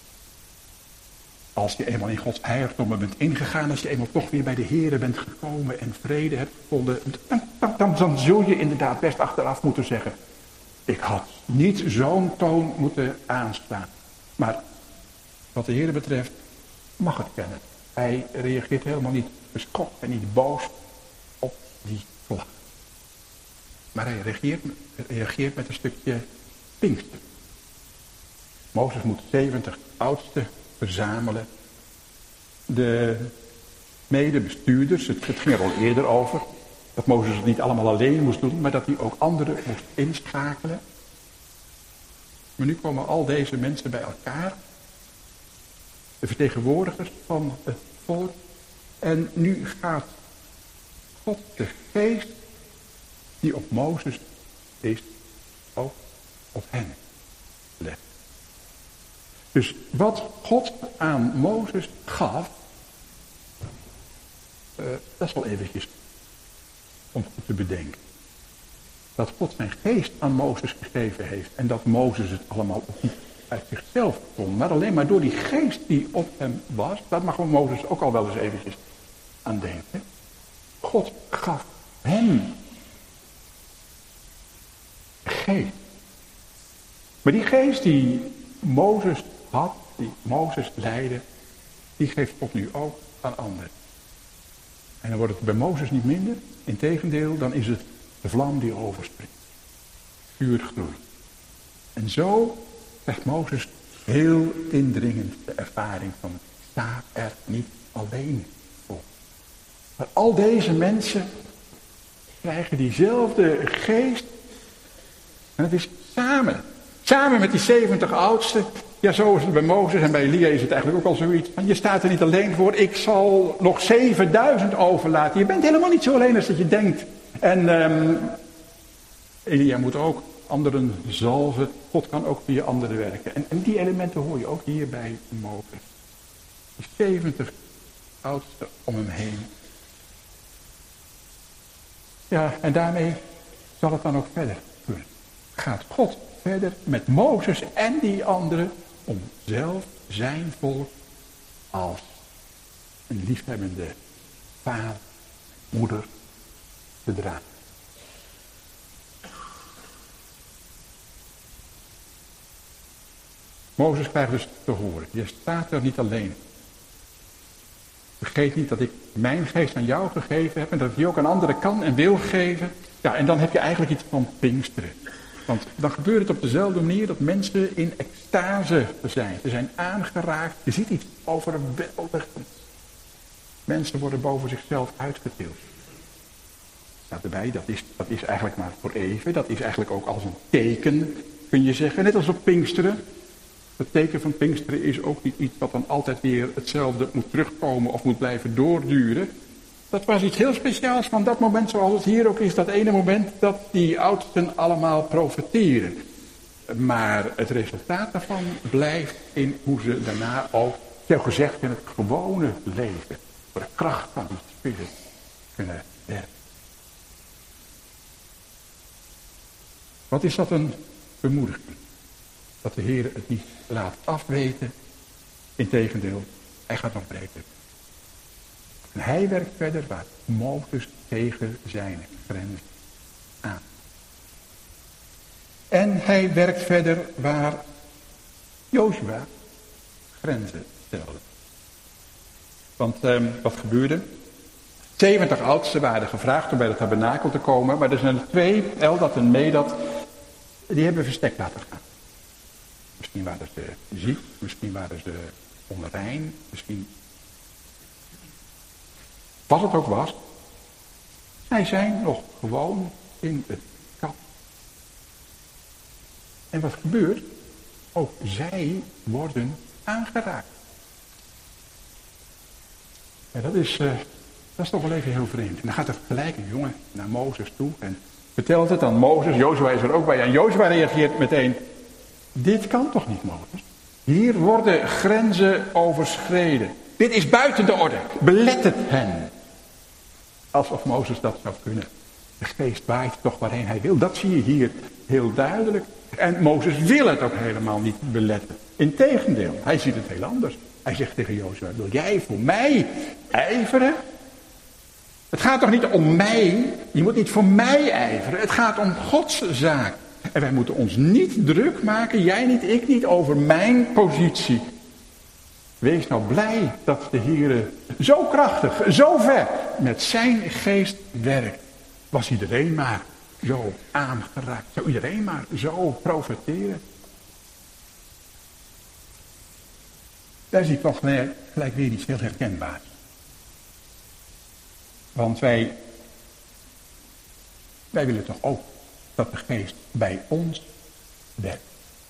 als je eenmaal in Gods heiligdommen bent ingegaan, als je eenmaal toch weer bij de Here bent gekomen en vrede hebt gevonden, dan, dan, dan, dan zul je inderdaad best achteraf moeten zeggen, ik had niet zo'n toon moeten aanslaan. Maar wat de Here betreft, mag het kennen. Hij reageert helemaal niet geschokt en niet boos op die vlag. Maar hij reageert, reageert met een stukje Pinkster. Mozes moet zeventig oudsten verzamelen. De medebestuurders, het, het ging er al eerder over, dat Mozes het niet allemaal alleen moest doen, maar dat hij ook anderen moest inschakelen. Maar nu komen al deze mensen bij elkaar, de vertegenwoordigers van het volk, en nu gaat God de geest die op Mozes is, ook op hen leggen. Dus wat God aan Mozes gaf, uh, dat is wel eventjes om goed te bedenken. Dat God zijn geest aan Mozes gegeven heeft en dat Mozes het allemaal ook niet uit zichzelf kon, maar alleen maar door die geest die op hem was, daar mag Mozes ook al wel eens eventjes aan denken. God gaf hem geest. Maar die geest die Mozes had, die Mozes leidde, die geeft God nu ook aan anderen. En dan wordt het bij Mozes niet minder. Integendeel, dan is het de vlam die overspringt. Vuur groeit. En zo krijgt Mozes heel indringend de ervaring van, sta er niet alleen voor. Maar al deze mensen krijgen diezelfde geest. En het is samen. Samen met die zeventig oudsten. Ja, zo is het bij Mozes en bij Elia is het eigenlijk ook al zoiets. Want je staat er niet alleen voor. Ik zal nog zevenduizend overlaten. Je bent helemaal niet zo alleen als dat je denkt. En um, Elia moet ook anderen zalven. God kan ook via anderen werken. En, en die elementen hoor je ook hier bij Mozes. Die zeventig oudsten om hem heen. Ja, en daarmee zal het dan ook verder kunnen. Gaat God verder met Mozes en die anderen om zelf zijn volk als een liefhebbende vader, moeder te dragen. Mozes krijgt dus te horen, je staat er niet alleen. Vergeet niet dat ik mijn geest aan jou gegeven heb en dat ik die ook aan anderen kan en wil geven. Ja, en dan heb je eigenlijk iets van Pinksteren. Want dan gebeurt het op dezelfde manier dat mensen in extase zijn. Ze zijn aangeraakt. Je ziet iets overweldigends. Mensen worden boven zichzelf uitgetild. Staat erbij, dat is, dat is eigenlijk maar voor even. Dat is eigenlijk ook als een teken, kun je zeggen. Net als op Pinksteren. Het teken van Pinksteren is ook niet iets wat dan altijd weer hetzelfde moet terugkomen of moet blijven doorduren. Dat was iets heel speciaals van dat moment zoals het hier ook is. Dat ene moment dat die oudsten allemaal profeteren. Maar het resultaat daarvan blijft in hoe ze daarna ook, zo gezegd, in het gewone leven, voor de kracht van die spirit kunnen werken. Wat is dat een bemoediging? Dat de Heer het niet laat afweten. Integendeel, hij gaat nog breken. En hij werkt verder waar Mozes tegen zijn grenzen aan. En hij werkt verder waar Jozua grenzen stelde. Want eh, wat gebeurde? zeventig oudsten waren gevraagd om bij het tabernakel te komen. Maar er zijn er twee, Eldad en Medad, die hebben verstek laten gaan. Misschien waren ze ziek, misschien waren ze onrein, misschien... Wat het ook was, zij zijn nog gewoon in het kamp. En wat gebeurt? Ook zij worden aangeraakt. En dat is, uh, dat is toch wel even heel vreemd. En dan gaat er gelijk een jongen naar Mozes toe en vertelt het aan Mozes. Jozua is er ook bij en Jozua reageert meteen. Dit kan toch niet, Mozes? Hier worden grenzen overschreden. Dit is buiten de orde. Belet het hen. Alsof Mozes dat zou kunnen. De geest waait toch waarheen hij wil. Dat zie je hier heel duidelijk. En Mozes wil het ook helemaal niet beletten. Integendeel, hij ziet het heel anders. Hij zegt tegen Jozua, wil jij voor mij ijveren? Het gaat toch niet om mij? Je moet niet voor mij ijveren. Het gaat om Gods zaak. En wij moeten ons niet druk maken, jij niet, ik niet, over mijn positie. Wees nou blij dat de Heer zo krachtig, zo ver met zijn geest werkt. Was iedereen maar zo aangeraakt. Zou iedereen maar zo profiteren. Daar zie ik toch gelijk weer iets heel herkenbaars. Want wij, wij willen toch ook dat de geest bij ons werkt.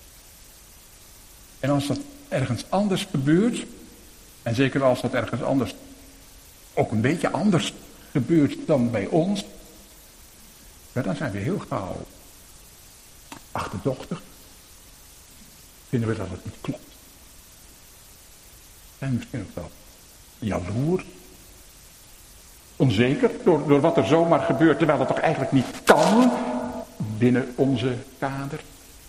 En als dat ergens anders gebeurt, en zeker als dat ergens anders ook een beetje anders gebeurt dan bij ons, ja, dan zijn we heel gauw achterdochtig. Vinden we dat het niet klopt. En misschien ook wel jaloers. Onzeker door, door wat er zomaar gebeurt, terwijl het toch eigenlijk niet kan binnen onze kader.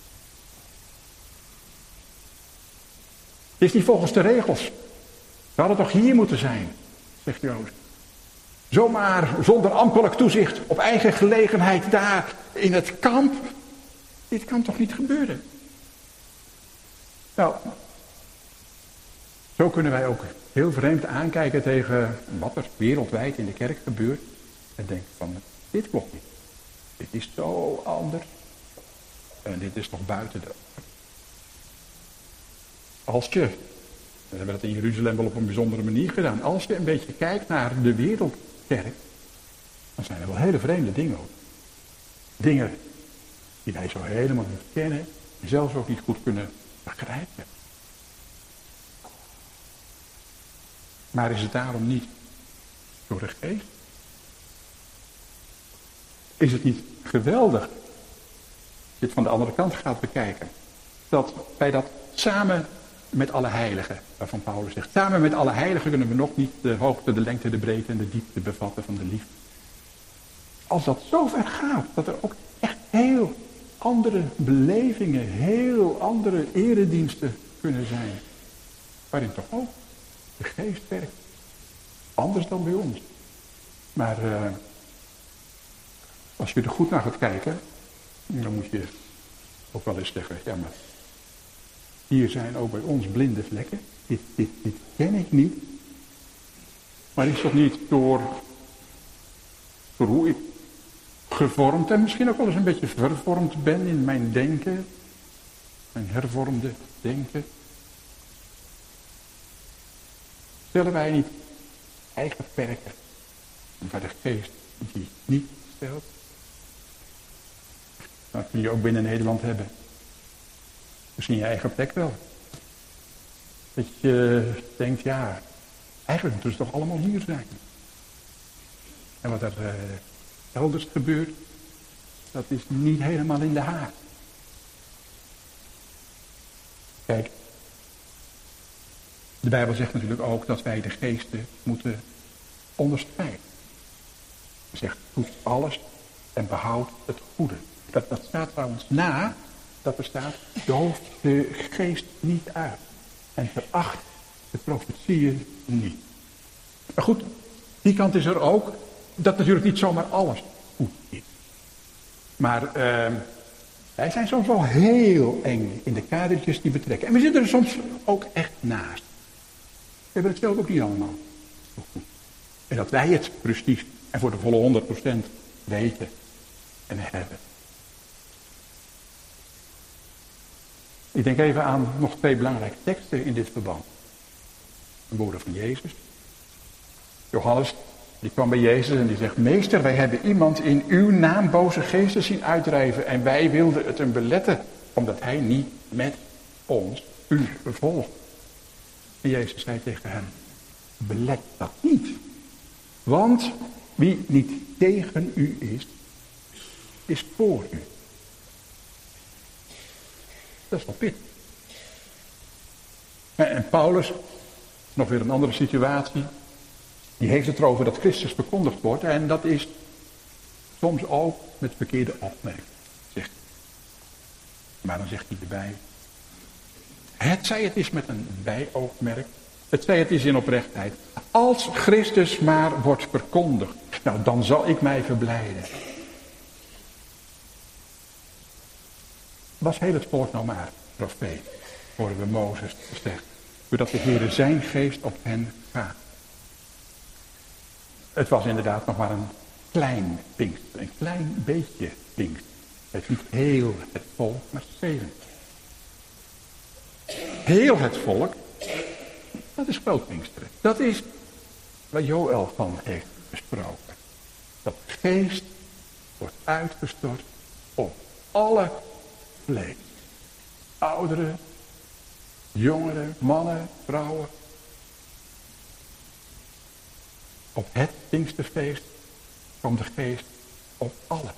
Het is niet volgens de regels. We hadden toch hier moeten zijn, zegt Jozef. Zomaar zonder ambtelijk toezicht, op eigen gelegenheid daar in het kamp. Dit kan toch niet gebeuren? Nou, zo kunnen wij ook heel vreemd aankijken tegen wat er wereldwijd in de kerk gebeurt. En denken van, dit klopt niet. Dit is zo anders. En dit is toch buiten de... Als je, we hebben dat in Jeruzalem wel op een bijzondere manier gedaan. Als je een beetje kijkt naar de wereld kerk, dan zijn er wel hele vreemde dingen ook. Dingen die wij zo helemaal niet kennen en zelfs ook niet goed kunnen begrijpen. Maar is het daarom niet door de geest? Is het niet geweldig, als je het van de andere kant gaat bekijken, dat wij dat samen met alle heiligen, waarvan Paulus zegt, samen met alle heiligen kunnen we nog niet de hoogte, de lengte, de breedte en de diepte bevatten van de liefde. Als dat zo ver gaat, dat er ook echt heel andere belevingen, heel andere erediensten kunnen zijn, waarin toch ook de geest werkt. Anders dan bij ons. Maar uh, als je er goed naar gaat kijken, dan moet je ook wel eens zeggen, ja maar hier zijn ook bij ons blinde vlekken. Dit, dit, dit ken ik niet. Maar is dat niet door, door hoe ik gevormd en misschien ook wel eens een beetje vervormd ben in mijn denken, mijn hervormde denken? Stellen wij niet eigen perken waar de geest die niet stelt? Dat kun je ook binnen Nederland hebben. Misschien je eigen plek wel. Dat je denkt, ja, eigenlijk moet het toch allemaal hier zijn. En wat er uh, elders gebeurt, dat is niet helemaal in de haak. Kijk, de Bijbel zegt natuurlijk ook dat wij de geesten moeten onderscheiden. Hij zegt, toets alles en behoud het goede. Dat, dat staat trouwens na, dat er staat, doof de geest niet uit. En veracht de profetieën niet. Maar goed, die kant is er ook, dat natuurlijk niet zomaar alles goed is. Maar uh, wij zijn soms wel heel eng in de kadertjes die betrekken. En we zitten er soms ook echt naast. We hebben het zelf ook niet allemaal zo goed. En dat wij het precies en voor de volle honderd procent weten en hebben. Ik denk even aan nog twee belangrijke teksten in dit verband. De woorden van Jezus. Johannes, die kwam bij Jezus en die zegt, meester, wij hebben iemand in uw naam boze geesten zien uitdrijven en wij wilden het hem beletten, omdat hij niet met ons u volgt. En Jezus zei tegen hem, belet dat niet. Want wie niet tegen u is, is voor u. Dat is wel pittig. En Paulus, nog weer een andere situatie, die heeft het erover dat Christus verkondigd wordt. En dat is soms ook met verkeerde opmerking. Zegt. Maar dan zegt hij erbij, het zij het is met een bijoogmerk, het zij het is in oprechtheid. Als Christus maar wordt verkondigd, nou dan zal ik mij verblijden. Was heel het volk nou maar profeet, horen we Mozes zeggen, doordat de Heere zijn geest op hen gaat. Het was inderdaad nog maar een klein Pinkster, een klein beetje Pinkster. Het is niet heel het volk, maar velen. Heel het volk, dat is groot Pinksteren. Dat is waar Joël van heeft gesproken. Dat de geest wordt uitgestort op alle vlees. Ouderen, jongeren, mannen, vrouwen. Op het Pinksterfeest komt de geest op allen.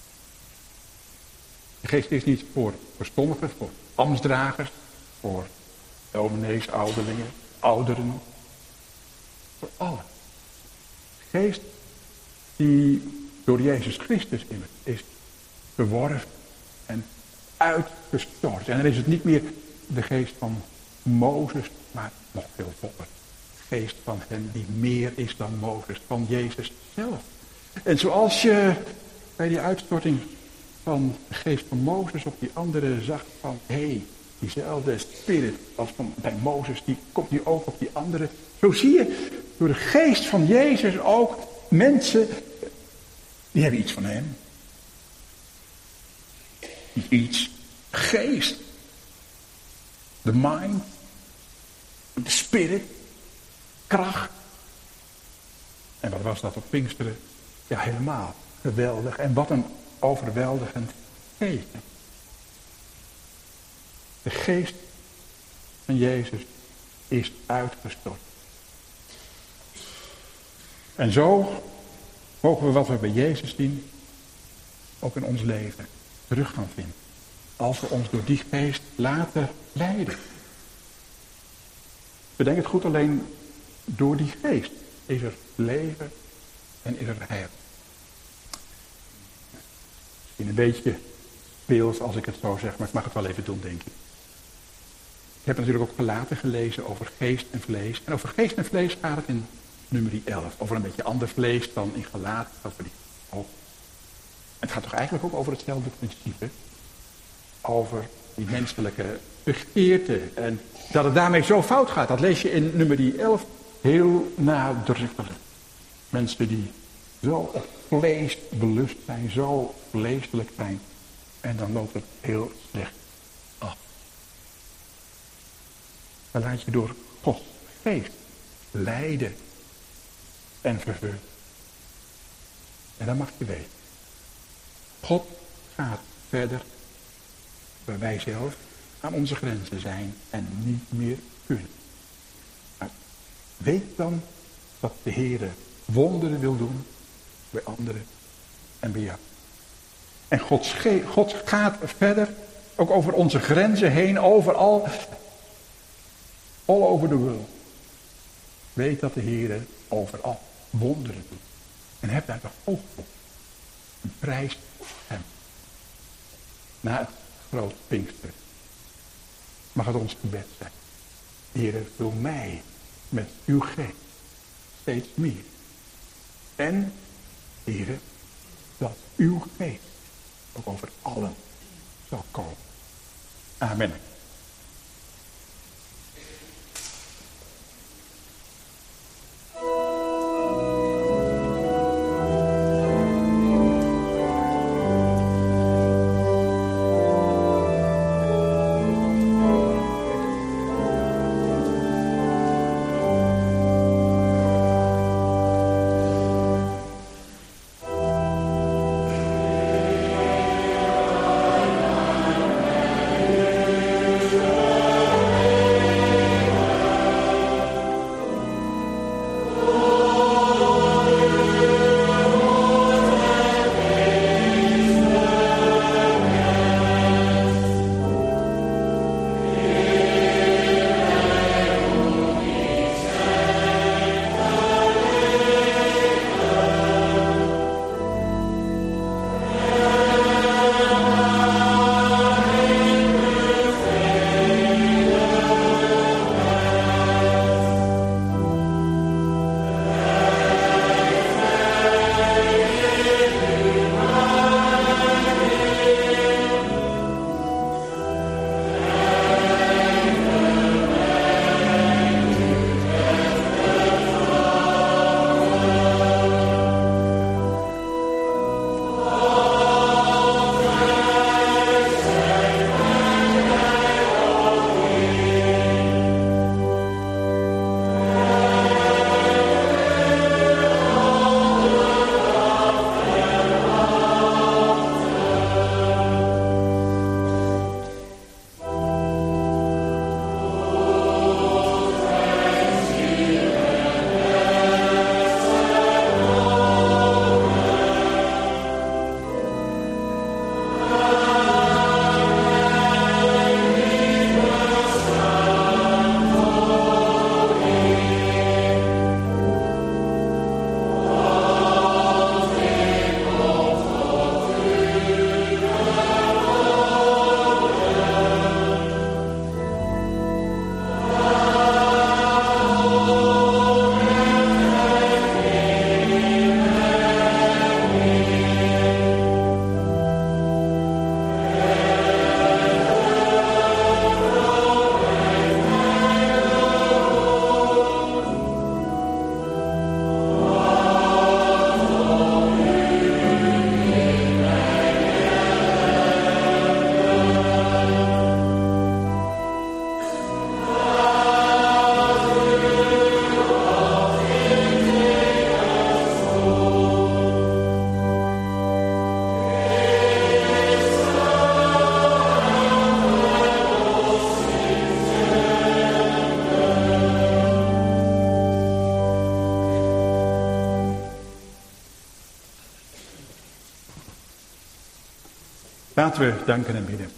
De geest is niet voor verstommigen, voor ambtsdragers, voor dominees, ouderlingen, ouderen. Voor allen. De geest die door Jezus Christus immers is verworven en uitgestort. En dan is het niet meer de geest van Mozes, maar nog veel voller. De geest van hem die meer is dan Mozes, van Jezus zelf. En zoals je bij die uitstorting van de geest van Mozes op die andere zag van, hé, hey, diezelfde spirit als van bij Mozes, die komt nu ook op die andere. Zo zie je door de geest van Jezus ook mensen, die hebben iets van hem. Niet iets, geest. De mind, de spirit, kracht. En wat was dat op Pinksteren? Ja, helemaal geweldig. En wat een overweldigend feest. De geest van Jezus is uitgestort. En zo mogen we wat we bij Jezus zien, ook in ons leven, terug gaan vinden. Als we ons door die geest laten leiden. Bedenk het goed, alleen door die geest is er leven en is er heil. Misschien een beetje speels als ik het zo zeg, maar ik mag het wel even doen, denk ik. Ik heb natuurlijk ook Galaten gelezen over geest en vlees. En over geest en vlees gaat het in nummer elf. Over een beetje ander vlees dan in Galaten. Over die oog. Het gaat toch eigenlijk ook over hetzelfde principe. Over die menselijke begeerte. En dat het daarmee zo fout gaat. Dat lees je in nummer elf heel nadrukkelijk. Mensen die zo op vlees belust zijn. Zo vleeselijk zijn. En dan loopt het heel slecht af. Dan laat je door Gods geest leiden en vervullen. En dan mag je weten. God gaat verder waar wij zelf aan onze grenzen zijn en niet meer kunnen. Maar weet dan dat de Heer wonderen wil doen bij anderen en bij jou. En Gods ge- God gaat verder, ook over onze grenzen heen, overal, all over the world. Weet dat de Heer overal wonderen doet. En heb daar toch oog op. Een prijs voor hem. Na het groot Pinkster mag het ons gebed zijn. Heer, vul mij met uw geest steeds meer. En, Heer, dat uw geest ook over allen zal komen. Amen. Laten we danken en bidden.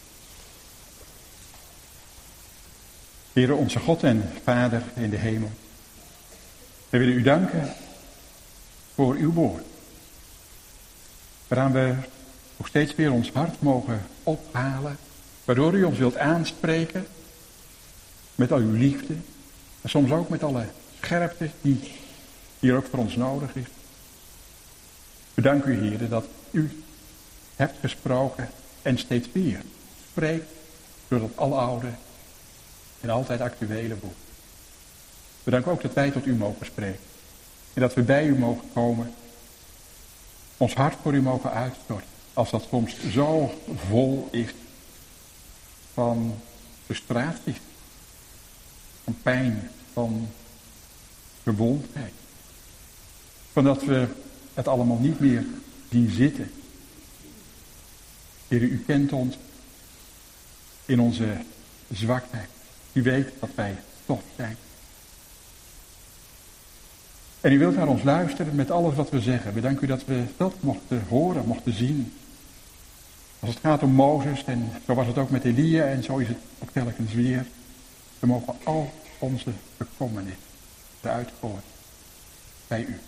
Heere onze God en Vader in de hemel. We willen u danken voor uw woord. Waaraan we nog steeds weer ons hart mogen ophalen. Waardoor u ons wilt aanspreken met al uw liefde. En soms ook met alle scherpte die hier ook voor ons nodig is. We danken u, Heere, dat u hebt gesproken en steeds weer spreekt door dat aloude en altijd actuele boek. We danken ook dat wij tot u mogen spreken. En dat we bij u mogen komen. Ons hart voor u mogen uitstorten. Als dat soms zo vol is van frustraties, van pijn, van gewondheid. Van dat we het allemaal niet meer zien zitten. Heer, u kent ons in onze zwakheid. U weet dat wij stof zijn. En u wilt naar ons luisteren met alles wat we zeggen. We danken u dat we dat mochten horen, mochten zien. Als het gaat om Mozes, en zo was het ook met Elia, en zo is het ook telkens weer. We mogen al onze bekommernis eruit gooien bij u.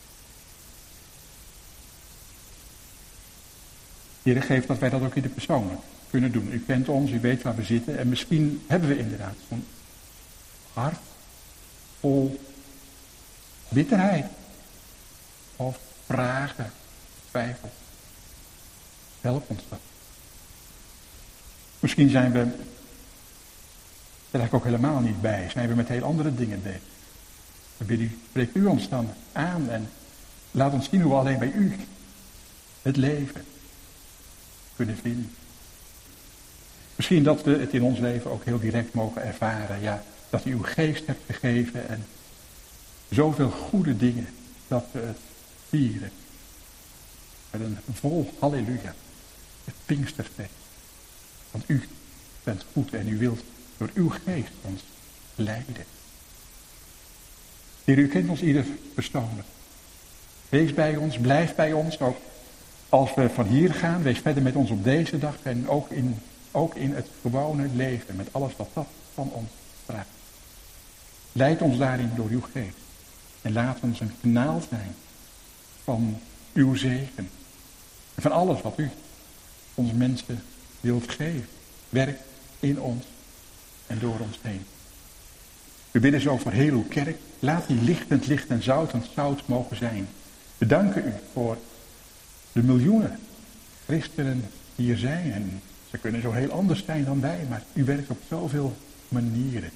Heer, geef dat wij dat ook in de persoonlijk kunnen doen. U kent ons, u weet waar we zitten. En misschien hebben we inderdaad zo'n hart vol bitterheid. Of vragen, twijfel. Help ons dat. Misschien zijn we er eigenlijk ook helemaal niet bij. Zijn we met heel andere dingen bezig. Dan bid u, spreekt u ons dan aan en laat ons zien hoe we alleen bij u het leven kunnen vinden. Misschien dat we het in ons leven ook heel direct mogen ervaren. Ja, dat u uw geest hebt gegeven en zoveel goede dingen dat we het vieren. Met een vol halleluja. Het Pinksterfeest. Want u bent goed en u wilt door uw geest ons leiden. Heer, u kent ons ieder persoonlijk. Wees bij ons, blijf bij ons. Ook als we van hier gaan, wees verder met ons op deze dag. En ook in, ook in het gewone leven, met alles wat dat van ons vraagt. Leid ons daarin door uw geest. En laat ons een kanaal zijn van uw zegen. En van alles wat u ons mensen wilt geven. Werk in ons en door ons heen. We bidden zo voor heel uw kerk. Laat die lichtend licht en zoutend zout mogen zijn. We danken u voor de miljoenen christenen die hier zijn. En ze kunnen zo heel anders zijn dan wij, maar u werkt op zoveel manieren.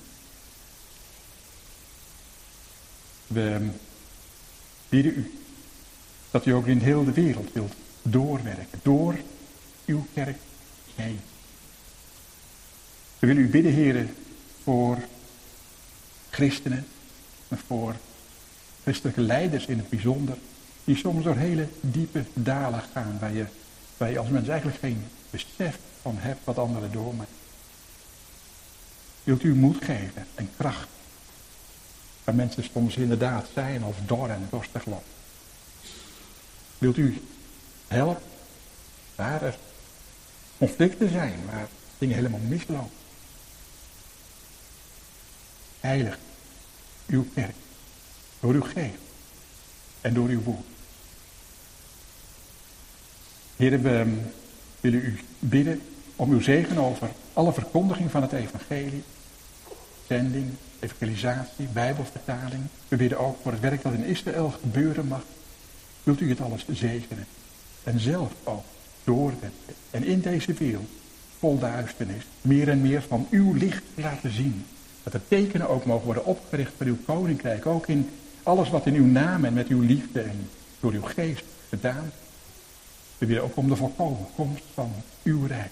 We bidden u dat u ook in heel de wereld wilt doorwerken. Door uw kerk heen. We willen u bidden, heren, voor christenen en voor christelijke leiders in het bijzonder, die soms door hele diepe dalen gaan, waar je, waar je als mens eigenlijk geen besef van hebt wat anderen doormaken. Wilt u moed geven en kracht, waar mensen soms inderdaad zijn als dor en dorstig land. Wilt u helpen waar er conflicten zijn, waar dingen helemaal mislopen. Heilig uw kerk, door uw geest en door uw woord. Heren, we willen u bidden om uw zegen over alle verkondiging van het evangelie, zending, evangelisatie, bijbelvertaling. We bidden ook voor het werk dat in Israël gebeuren mag. Wilt u het alles zegenen en zelf ook doorwerken en in deze wereld vol duisternis meer en meer van uw licht laten zien. Dat er tekenen ook mogen worden opgericht voor uw koninkrijk. Ook in alles wat in uw naam en met uw liefde en door uw geest gedaan. We willen ook om de volkomen komst van uw rijk.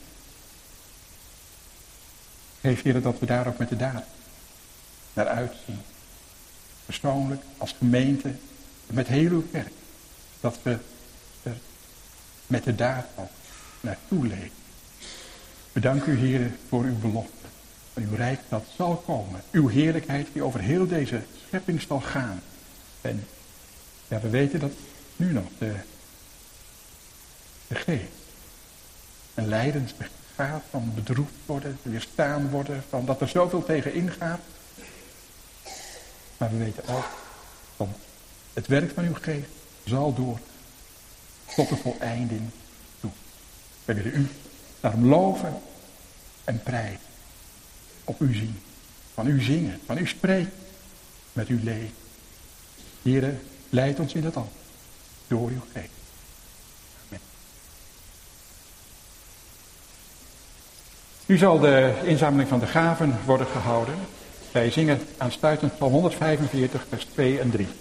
Geef, Heer, dat we daar ook met de daad naar uitzien. Persoonlijk, als gemeente, met heel uw kerk. Dat we er met de daad ook naartoe leven. We danken u, Heer, voor uw belofte. En uw rijk dat zal komen. Uw heerlijkheid die over heel deze schepping zal gaan. En ja, we weten dat nu nog de, de geest een lijdensgevaar van bedroefd worden, weerstaan worden, van dat er zoveel tegen ingaat. Maar we weten ook van het werk van uw geest zal door tot de voleinding toe. We willen u daarom loven en prijzen, op u zien, van u zingen, van u spreken, met uw leven. Heere, leid ons in het al, door uw geest. Amen. Nu zal de inzameling van de gaven worden gehouden. Wij zingen aansluitend van honderdvijfenveertig, vers twee en drie.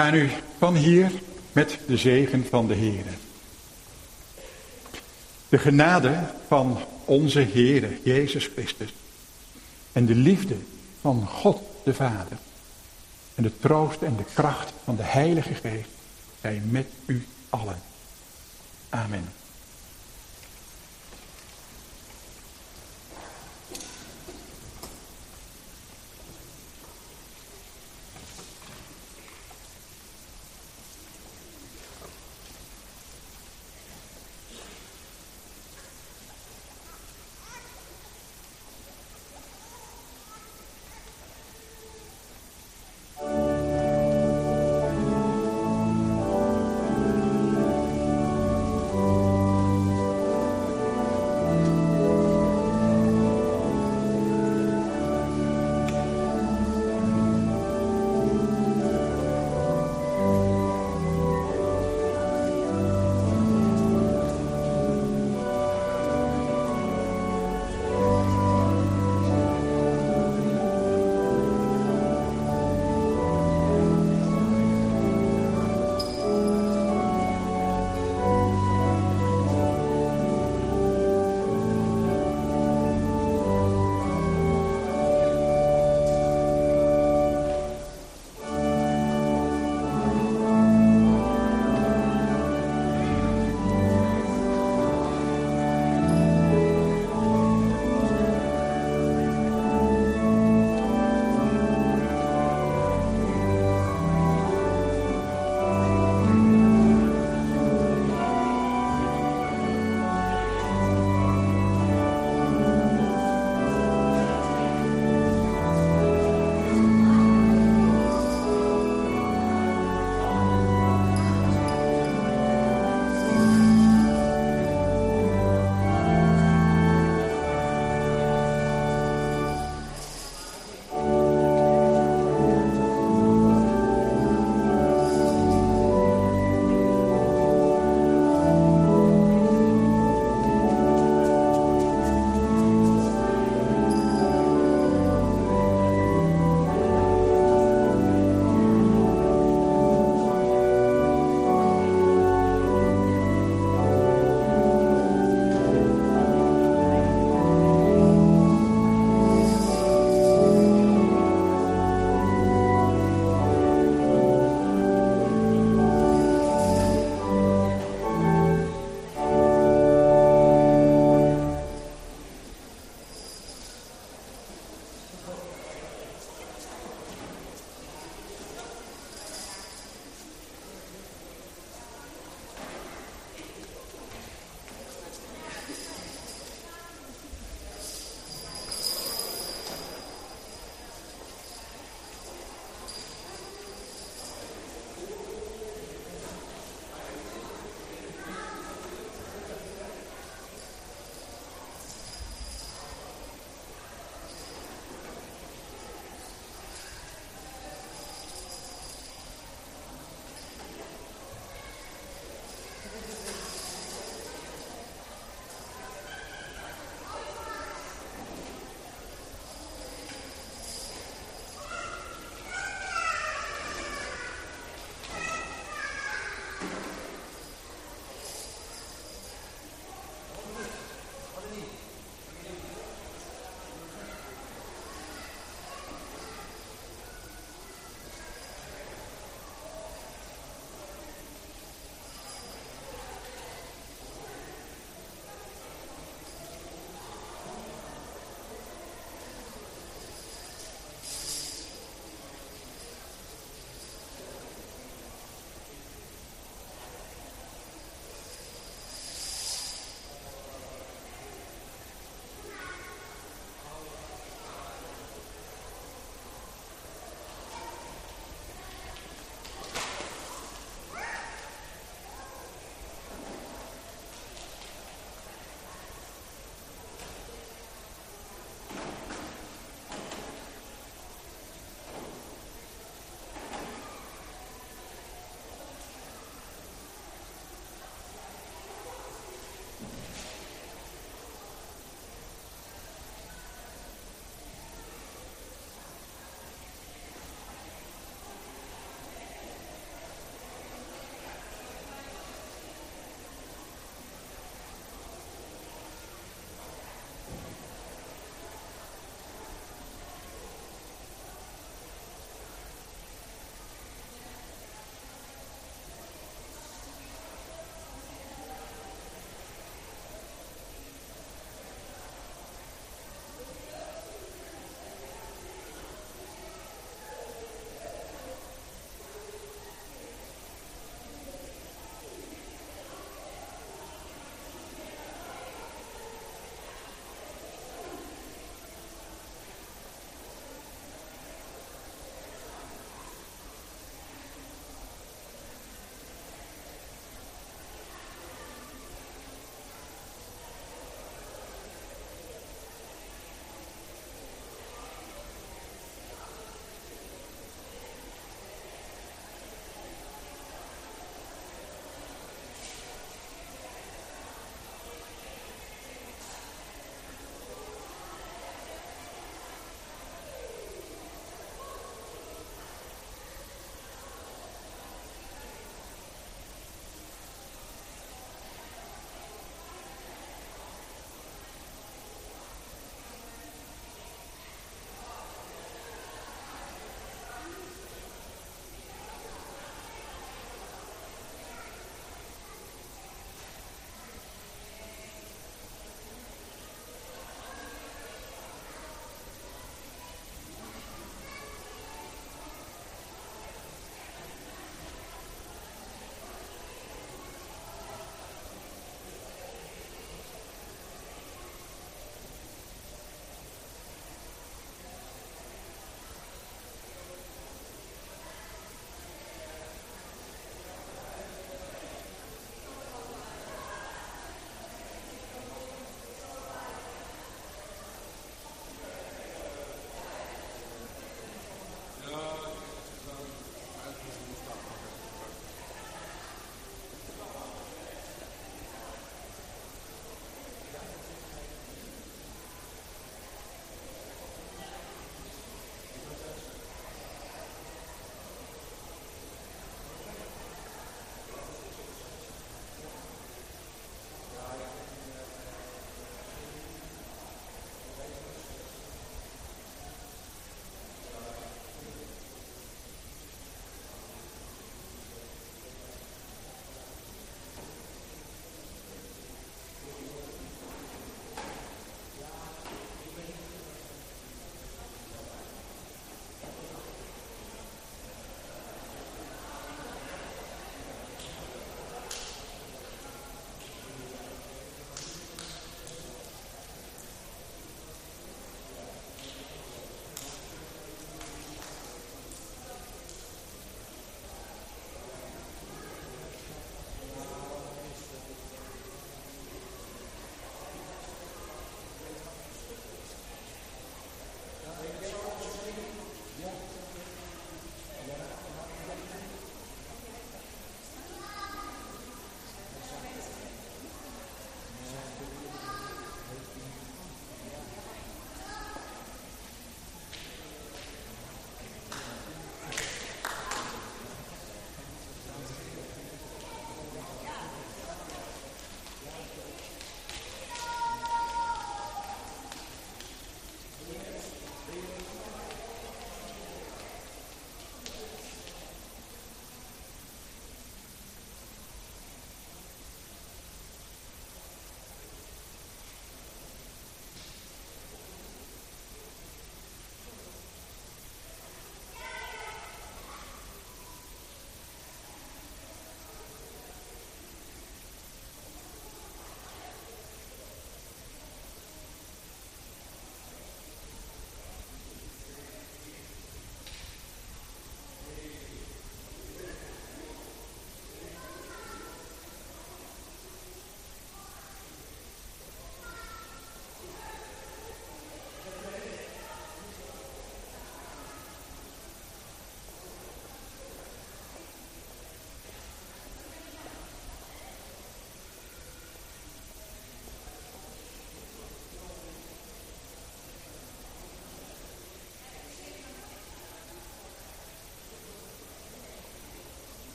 Ga nu van hier met de zegen van de Heere. De genade van onze Heere Jezus Christus en de liefde van God de Vader en de troost en de kracht van de Heilige Geest zijn met u allen. Amen.